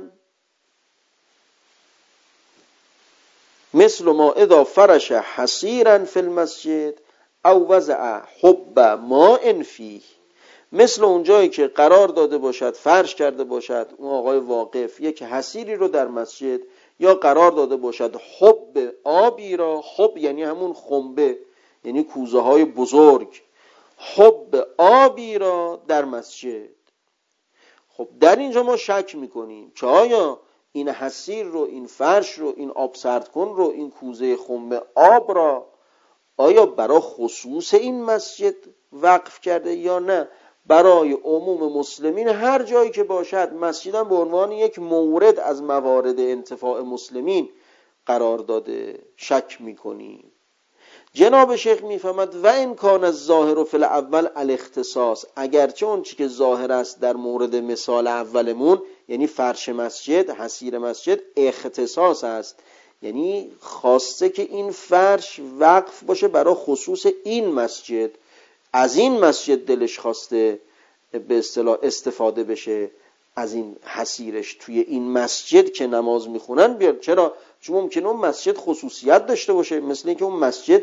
S1: مثل ما اذا فرش حصیرا فی المسجد او وضع حب ماء فیه، مثل اونجایی که قرار داده باشد، فرش کرده باشد اون آقای واقف یک حصیری رو در مسجد، یا قرار داده باشد حب آبی را، حب یعنی همون خنبه، یعنی کوزه های بزرگ، حب آبی را در مسجد. خب در اینجا ما شک میکنیم که آیا این حصیر رو، این فرش رو، این آب سرد کن رو، این کوزه خنبه آب را آیا برای خصوص این مسجد وقف کرده یا نه برای عموم مسلمین هر جایی که باشد. مسجد هم به عنوان یک مورد از موارد انتفاع مسلمین قرار داده. شک میکنیم. جناب شیخ میفهمد و این کان الظاهر فی الاول الاختصاص، اگرچه اون چی که ظاهر است در مورد مثال اولمون، یعنی فرش مسجد، حصیر مسجد، اختصاص است، یعنی خواسته که این فرش وقف باشه برای خصوص این مسجد، از این مسجد دلش خواسته به اصطلاح استفاده بشه از این حصیرش توی این مسجد که نماز میخونن بیاد. چرا؟ چون ممکنه اون مسجد خصوصیت داشته باشه، مثل اینکه اون مسجد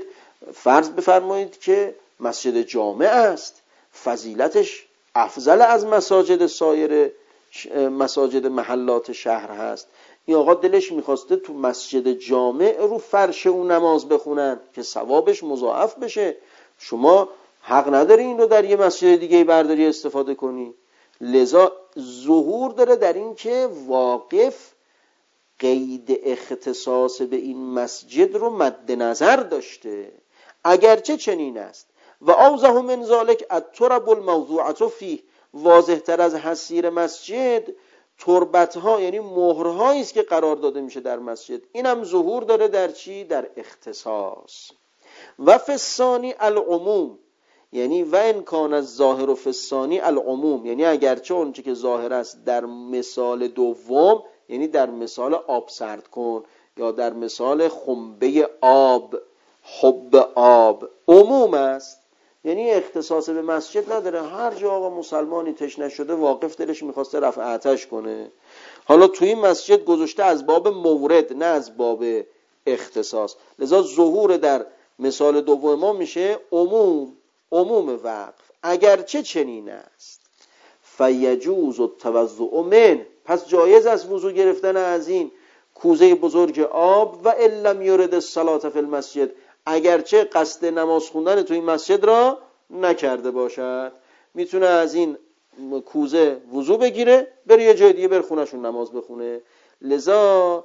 S1: فرض بفرمایید که مسجد جامع است، فضیلتش افضل از مساجد سایر مساجد محلات شهر هست. این آقا دلش میخواسته تو مسجد جامع رو فرش اون نماز بخونن که ثوابش مضاعف بشه. شما حق نداری این رو در یه مسجد دیگه برداری استفاده کنی. لذا ظهور داره در این که واقف قید اختصاص به این مسجد رو مد نظر داشته. اگرچه چنین است و اوضح من ذلک التراب الموضوعه فیه، واضح تر از حصیر مسجد تربت ها یعنی مهرهایی است که قرار داده میشه در مسجد. اینم ظهور داره در چی؟ در اختصاص. و فی الثانی العموم، یعنی و ان کان الظاهر فی الثانی العموم، یعنی اگرچه اون چه که ظاهر است در مثال دوم، یعنی در مثال آب سرد کن یا در مثال خنبه آب، حب آب، عموم است، یعنی اختصاص به مسجد نداره. هر جا آقا مسلمانی تشنه شده واقف دلش میخواسته رفع آتش کنه، حالا توی این مسجد گذاشته از باب مورد نه از باب اختصاص. لذا ظهور در مثال دوم ما میشه عموم وقف. اگرچه چنین است فیجوز التوضؤ منه، پس جایز است وضو گرفتن از این کوزه بزرگ آب. و ان لم یرد الصلاة فی المسجد، اگرچه قصد نماز خوندن توی مسجد را نکرده باشد، میتونه از این کوزه وضو بگیره بره یه جای دیگه بره خونه‌شون نماز بخونه. لذا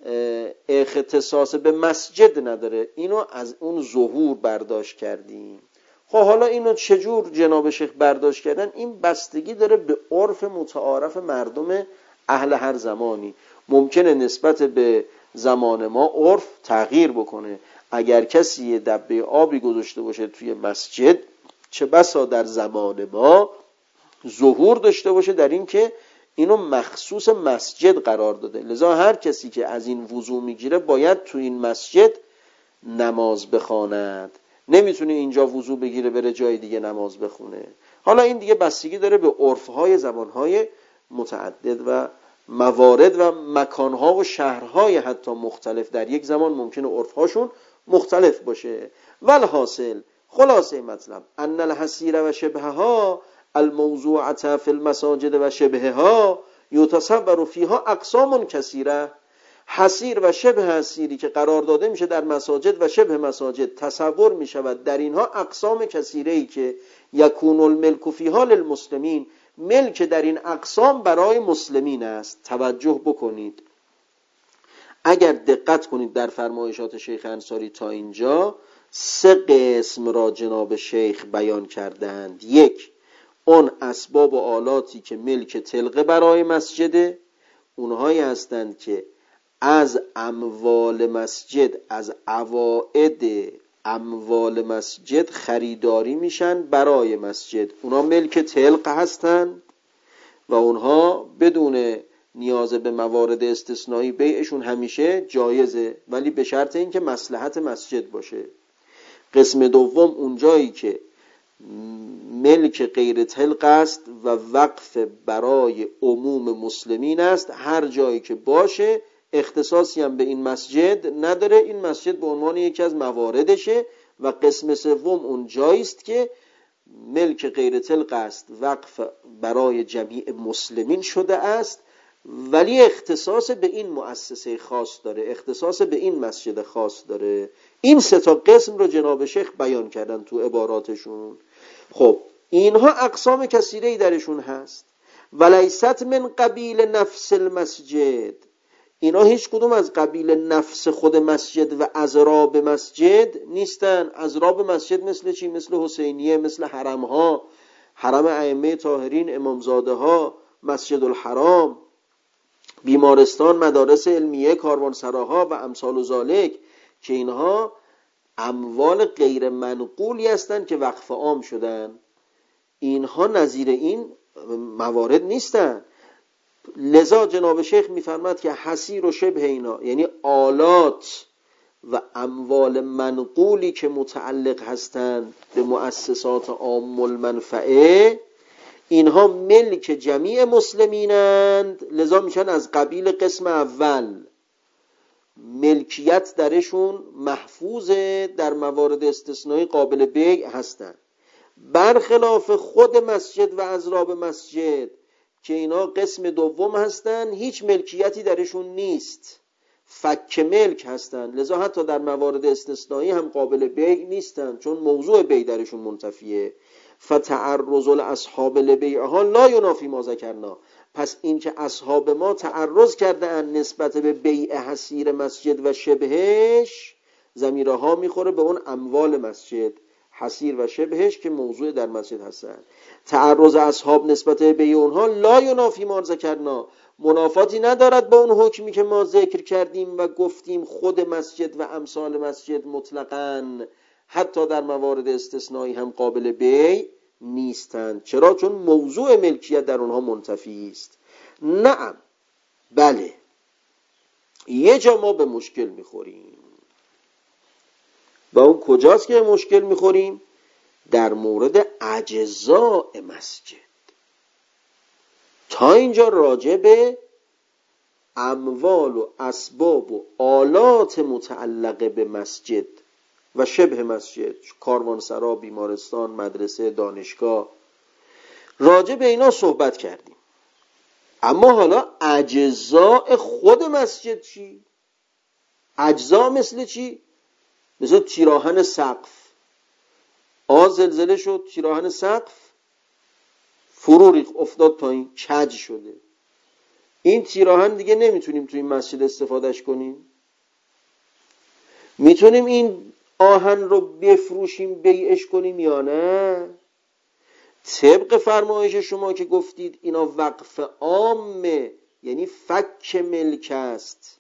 S1: اختصاص به مسجد نداره. اینو از اون ظهور برداشت کردیم. خب حالا اینو چجور جناب شیخ برداشت کردن؟ این بستگی داره به عرف متعارف مردم اهل هر زمانی. ممکنه نسبت به زمان ما عرف تغییر بکنه. اگر کسی دبه آبی گذاشته باشه توی مسجد، چه بسا در زمان ما ظهور داشته باشه در این که اینو مخصوص مسجد قرار داده. لذا هر کسی که از این وضو میگیره باید تو این مسجد نماز بخواند، نمیتونه اینجا وضو بگیره بره جای دیگه نماز بخونه. حالا این دیگه بستگی داره به عرفهای زمانهای متعدد و موارد و مکانها و شهرهای حتی مختلف. در یک زمان ممکنه عرفهاشون مختلف باشه. والحاصل، خلاصه مطلب، ان الحصیر و شبهها الموضوعه فی المساجد و شبهها یتصور فیها اقسام کثیره. حصیر و شبه حصیری که قرار داده میشه در مساجد و شبه مساجد، تصور میشود در اینها اقسام کثیره‌ای که یکون الملک فیها للمسلمین، ملک در این اقسام برای مسلمین است. توجه بکنید، اگر دقت کنید در فرمایشات شیخ انصاری تا اینجا 3 قسم را جناب شیخ بیان کردند. 1، اون اسباب و آلاتی که ملک طلقه برای مسجده، اونهایی هستند که از اموال مسجد، از عوائد اموال مسجد خریداری میشن برای مسجد، اونها ملک طلقه هستند و اونها بدون نیاز به موارد استثنایی بیعشون همیشه جایزه، ولی به شرط اینکه مصلحت مسجد باشه. قسم دوم اونجایی که ملک غیر طلق است و وقف برای عموم مسلمین است، هر جایی که باشه، اختصاصی هم به این مسجد نداره، این مسجد به عنوان یکی از مواردشه. و قسم سوم اون جایی است که ملک غیر طلق است، وقف برای جمیع مسلمین شده است، ولی اختصاص به این مؤسسه خاص داره، اختصاص به این مسجد خاص داره. این 3 قسم رو جناب شیخ بیان کردن تو عباراتشون. خب اینها اقسام کثیره‌ای درشون هست. ولیست من قبیل نفس المسجد، اینا هیچ کدوم از قبیل نفس خود مسجد و ازراب مسجد نیستن. ازراب مسجد مثل چی؟ مثل حسینیه، مثل حرمها، حرم ائمه طاهرین، امامزاده ها، مسجد الحرام، بیمارستان، مدارس علمیه، کاروانسراها و امثال ذالک، که اینها اموال غیر منقولی هستند که وقف عام شدن. اینها نظیر این موارد نیستن. لذا جناب شیخ میفرماد که حصیر و شبه اینا، یعنی آلات و اموال منقولی که متعلق هستند به مؤسسات عام المنفعه، اینها ملک جمیع مسلمینند. لذا میشن از قبیل قسم اول، ملکیت درشون محفوظه، در موارد استثنایی قابل بیع هستن. برخلاف خود مسجد و اضراب مسجد که اینا قسم دوم هستن، هیچ ملکیتی درشون نیست، فک ملک هستن، لذا حتی در موارد استثنایی هم قابل بیع نیستن، چون موضوع بیع درشون منتفیه. فتعرض الاصحاب لبیعها لا ینافی ما ذکرنا. پس این که اصحاب ما تعرض کرده اند نسبت به بیع حصیر مسجد و شبهش، ضمیره ها میخوره به اون اموال مسجد، حصیر و شبهش که موضوع در مسجد هستن. تعرض اصحاب نسبت به بیع اونها لا ینافی ما ذکرنا، منافاتی ندارد با اون حکمی که ما ذکر کردیم و گفتیم خود مسجد و امثال مسجد مطلقاً حتی در موارد استثنایی هم قابل بیع نیستند. چرا؟ چون موضوع ملکیت در اونها منتفی است. نعم، بله، یه جا ما به مشکل میخوریم و اون کجاست که مشکل میخوریم؟ در مورد اجزاء مسجد. تا اینجا راجع به اموال و اسباب و آلات متعلقه به مسجد و شبه مسجد، کاروانسرا، بیمارستان، مدرسه، دانشگاه، راجع به اینا صحبت کردیم. اما حالا اجزاء خود مسجد چی؟ اجزا مثل چی؟ مثل تیراهن سقف. زلزله شد، تیراهن سقف فرو ریخت، افتاد پایین، کج شده. این تیراهن دیگه نمیتونیم توی این مسجد استفادهش کنیم. میتونیم این آهن رو بفروشیم، بیعش کنیم یا نه؟ طبق فرمایش شما که گفتید اینا وقف عامه، یعنی فک ملک است،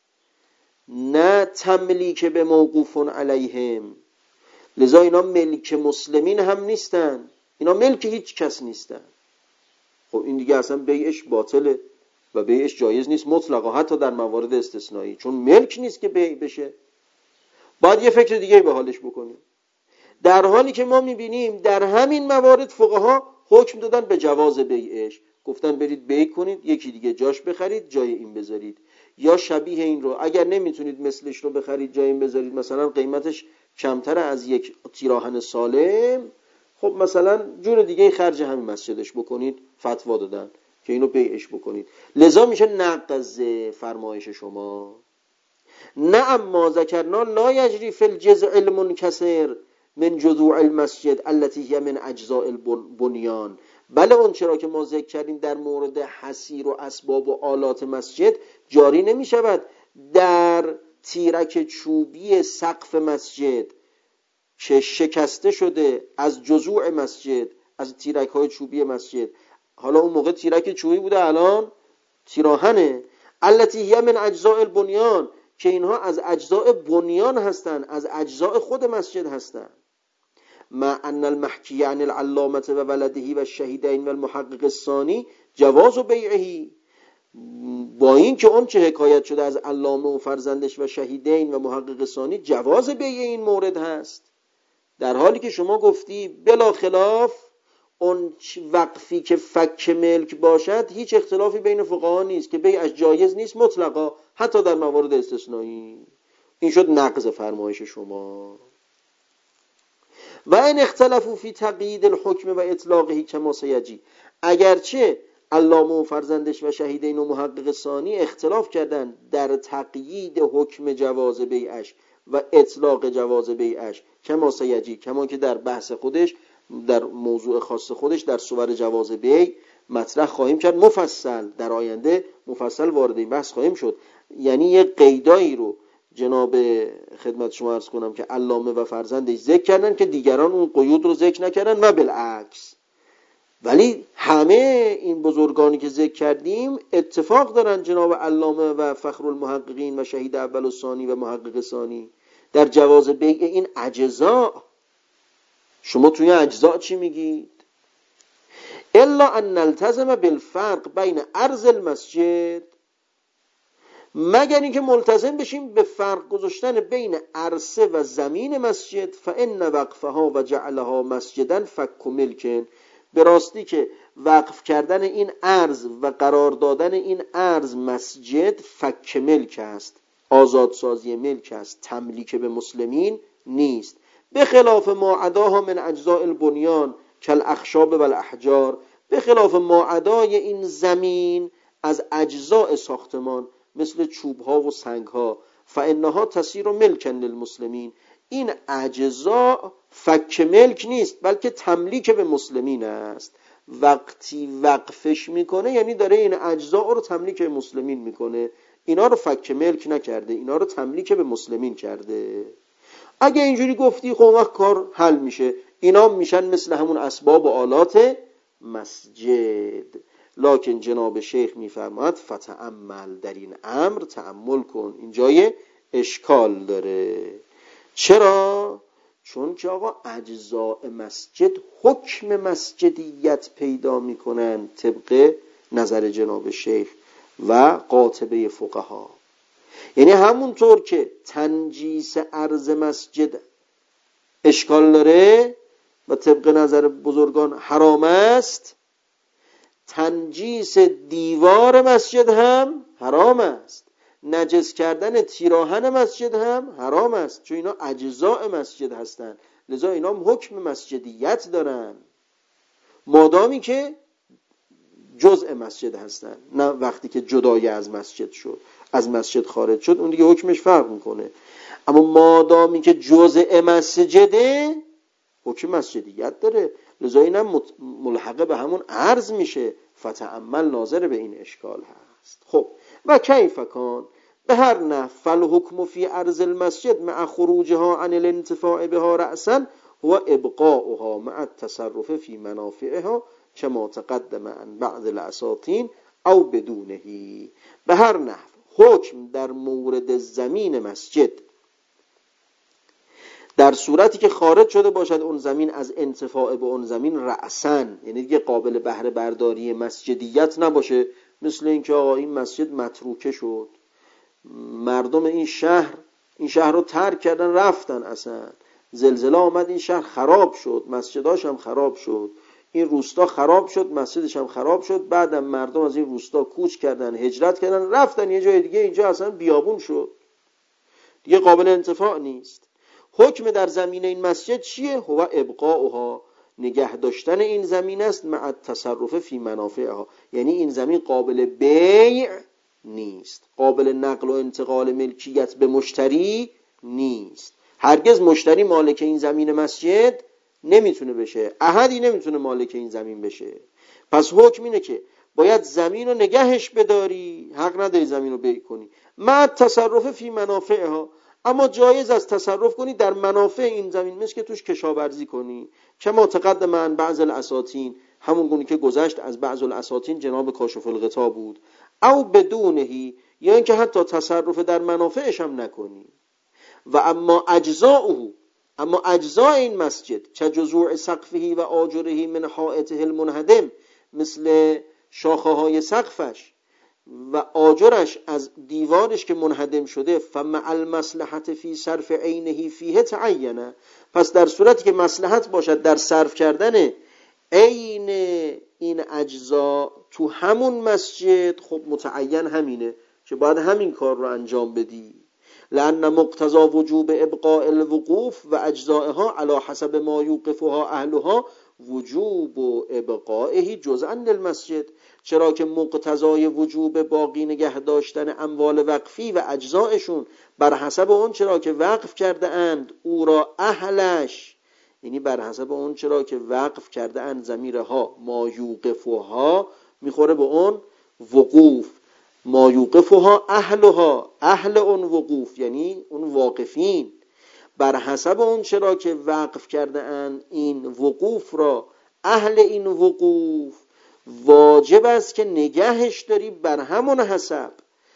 S1: نه تملیک به موقوف علیهم، لذا اینا ملک مسلمین هم نیستن، اینا ملک هیچ کس نیستن. خب این دیگه اصلا بیعش باطله و بیعش جایز نیست مطلقا، حتی در موارد استثنایی، چون ملک نیست که بیع بشه. باید یه فکر دیگه به حالش بکنیم. در حالی که ما میبینیم در همین موارد فقها حکم دادن به جواز بیعش، گفتن برید بیع کنید، یکی دیگه جاش بخرید، جای این بذارید، یا شبیه این رو اگر نمیتونید مثلش رو بخرید جای این بذارید، مثلا قیمتش کمتر از یک تیراهن سالم، خب مثلا جور دیگه خرج همین مسجدش بکنید، فتوا دادن که اینو بیعش بکنید. لذا میشه نقض فرمایش شما. نعم ما ذکرنا لا یجری فی الجزء المنکسر من جذوع المسجد التي هي من اجزاء البنیان. بله، اون چرا که ما ذکر کردیم در مورد حصیر و اسباب و آلات مسجد جاری نمی شود در تیرک چوبی سقف مسجد که شکسته شده از جذوع مسجد، از تیرک های چوبی مسجد. حالا اون موقع تیرک چوبی بوده، الان تیراهنه. التي هي من اجزاء البنیان، که اینها از اجزاء بنیان هستن، از اجزاء خود مسجد هستن. مع ان المحکی عن العلامة و ولده و الشهیدین و المحقق الثانی جواز بیعه، با این که اون چه حکایت شده از علامه و فرزندش و شهیدین و محقق ثانی جواز بیع این مورد هست، در حالی که شما گفتی بلا خلاف اون وقفی که فک ملک باشد هیچ اختلافی بین فقها نیست که بیعش جایز نیست مطلقا، حتی در موارد استثنایی. این شد نقض فرمایش شما. و این اختلافو فی تقیید الحکم و اطلاقه کما سیجی، اگرچه علامه و فرزندش و شهیدین و محقق ثانی اختلاف کردن در تقیید حکم جواز بیعش و اطلاق جواز بیعش، کما سیجی، کما که در بحث خودش، در موضوع خاص خودش، در صور جواز بیع مطرح خواهیم کرد، مفصل در آینده مفصل وارد این بحث خواهیم شد. یعنی یه قیدایی رو جناب خدمت شما عرض کنم که علامه و فرزندش ذکر کردن که دیگران اون قیود رو ذکر نکردن و بالعکس. ولی همه این بزرگانی که ذکر کردیم اتفاق دارن، جناب علامه و فخر المحققین و شهید اول و ثانی و محقق ثانی، در جواز بیع این اجزا. شما توی اجزا چی میگید؟ الا ان نلتزم بالفرق بین ارض المسجد، مگر اینکه ملتزم بشیم به فرق گذاشتن بین عرصه و زمین مسجد. فان وقفها و جعلها مسجدا فک ملک، به راستی که وقف کردن این ارض و قرار دادن این ارض مسجد فک ملک است، آزادسازی ملک است، تملیک به مسلمین نیست. به خلاف ما عداها من اجزاء البنیان کالاخشاب و الاحجار، به خلاف ما عدای این زمین از اجزاء ساختمان مثل چوبها و سنگها، فانها تصیر ملکا للمسلمین، این اجزاء فک ملک نیست بلکه تملیک به مسلمین است. وقتی وقفش میکنه یعنی داره این اجزاء رو تملیک به مسلمین میکنه، اینا رو فک ملک نکرده، اینا رو تملیک به مسلمین کرده. اگه اینجوری گفتی خب وقت کار حل میشه، اینا میشن مثل همون اسباب و آلات مسجد. لکن جناب شیخ میفرماد فتأمل، در این امر تأمل کن، اینجای اشکال داره. چرا؟ چون که آقا اجزاء مسجد حکم مسجدیت پیدا میکنن طبق نظر جناب شیخ و قاطبه فقها. یعنی همونطور که تنجیس عرض مسجد اشکال داره و طبق نظر بزرگان حرام است، تنجیس دیوار مسجد هم حرام است، نجس کردن تیراهن مسجد هم حرام است، چون اینا اجزاء مسجد هستن، لذا اینا هم حکم مسجدیت دارن مادامی که جزء مسجد هستن، نه وقتی که جدای از مسجد شد، از مسجد خارج شد اون دیگه حکمش فرق میکنه. اما مادامی که جزء مسجده حکم مسجدیت داره، لذا اینم ملحق به همون عرض میشه. فتأمل ناظر به این اشکال هست. خب و کیف کان، به هر نحو فالحکم فی عرض المسجد مع خروجها عن الانتفاع بها رأسا هو ابقاؤها مع التصرف فی منافعها کما تقدم عن بعض الاساطین او بدونه. به هر نحو حکم در مورد زمین مسجد در صورتی که خارج شده باشد اون زمین از انتفاع به اون زمین رأساً، یعنی دیگه قابل بهره برداری مسجدیت نباشه، مثل اینکه آقا این مسجد متروکه شد، مردم این شهر رو ترک کردن رفتن، اصلا زلزله آمد این شهر خراب شد، مسجداش هم خراب شد، این روستا خراب شد، مسجدش هم خراب شد، بعدم مردم از این روستا کوچ کردن، هجرت کردن، رفتن یه جای دیگه، اینجا اصلا بیابون شد، دیگه قابل انتفاع نیست. حکم در زمین این مسجد چیه؟ هو ابقاؤها، نگه داشتن این زمین است، مع التصرف فی منافعها، یعنی این زمین قابل بیع نیست، قابل نقل و انتقال ملکیت به مشتری نیست. هرگز مشتری مالک این زمین مسجد نمیتونه بشه، احدی نمیتونه مالک این زمین بشه. پس حکم اینه که باید زمین رو نگهش بداری، حق نداری زمین رو بیع کنی، مع تصرف فی منافعها، اما جایز است تصرف کنی در منافع این زمین، مثل که توش کشاورزی کنی، کما تقدم عن بعض الاساطین، همون گونه که گذشت از بعض الاساطین جناب کاشف الغطا بود، او بدونهی، یا اینکه حتی تصرف در منافعش هم نکنی. و اما اجزاؤه، اما اجزاء این مسجد چه جذوع سقفه و آجره من حائطه المنهدم، مثل شاخه های سقفش و آجرش از دیوارش که منهدم شده، فمع المصلحت فی صرف عینه فیه تعینه، پس در صورتی که مصلحت باشد در صرف کردن عین این اجزا تو همون مسجد، خب متعین همینه که باید همین کار رو انجام بدی. لأن مقتضى وجوب ابقاء الوقوف و اجزائها على حسب ما یوقفها اهلها وجوب و ابقائه جزءا للمسجد، چرا که مقتضای وجوب باقی نگه داشتن اموال وقفی و اجزایشون بر حسب اون چرا که وقف کرده اند او را اهلش، یعنی بر حسب اون چرا که وقف کرده اند ضمیرها ما یوقفها میخوره به اون وقوف، ما یوقفها اهلها، اهل اون وقوف یعنی اون واقفین، بر حسب اون چرا که وقف کرده اند این وقوف را، اهل این وقوف واجب است که نگهش داری بر همون حسب.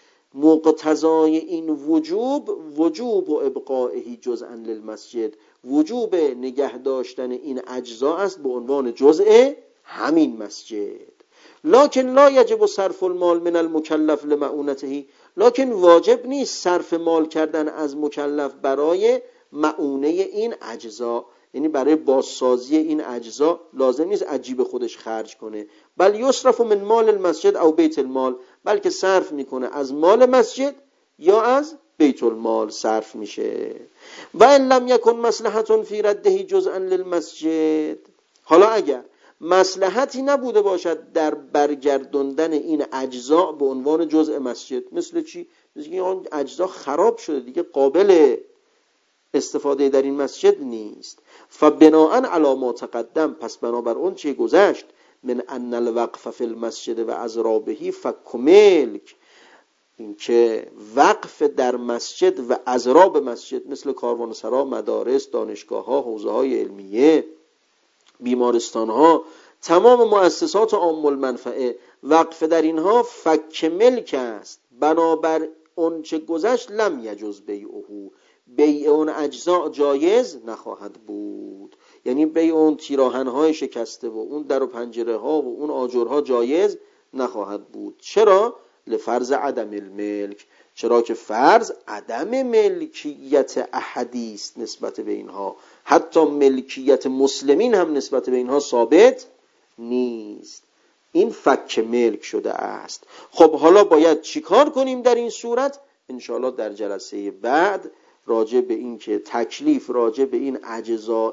S1: مقتضای این وجوب و ابقائه جزءا للمسجد، وجوب نگه داشتن این اجزا است به عنوان جزء همین مسجد. لکن لا یجب صرف المال من المکلف لمعونته، لکن واجب نیست صرف مال کردن از مکلف برای معونه این اجزا، یعنی برای بازسازی این اجزا لازم نیست عجیب خودش خرج کنه، بل یصرف من مال المسجد او بیت المال، بلکه صرف میکنه از مال مسجد یا از بیت المال صرف میشه. و ان لم یکن مصلحة فی رده جزءا للمسجد، حالا اگر مصلحتی نبوده باشد در برگردوندن این اجزا به عنوان جزء مسجد، مثل چی؟ مثل که اون اجزا خراب شده دیگه، قابل استفاده در این مسجد نیست. فبناء علی ما تقدم، پس بنابر اون چه گذشت، من ان الوقف فی المسجد و ازرابه فک ملک، این که وقف در مسجد و ازراب مسجد مثل کاروانسرا، مدارس، دانشگاه ها، حوزه های علمیه، بیمارستان ها، تمام مؤسسات عام المنفعه، وقف در اینها فک ملک است. بنابر اون چه گذشت لم یجوز بیعه، بیع اون اجزاء جایز نخواهد بود. یعنی بیع اون تیراهن‌های شکسته و اون در و پنجره ها و اون آجرها جایز نخواهد بود. چرا؟ لفرض عدم الملک، چرا که فرض عدم ملکیت احدی است نسبت به اینها، حتی ملکیت مسلمین هم نسبت به اینها ثابت نیست. این فک ملک شده است. خب حالا باید چیکار کنیم در این صورت؟ انشاءالله در جلسه بعد راجع به این که تکلیف راجع به این اجزاء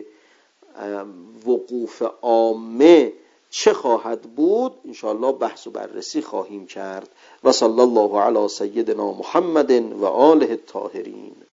S1: وقوف عامه چه خواهد بود انشاءالله بحث و بررسی خواهیم کرد. و صلی الله علی سیدنا محمد و آله الطاهرین.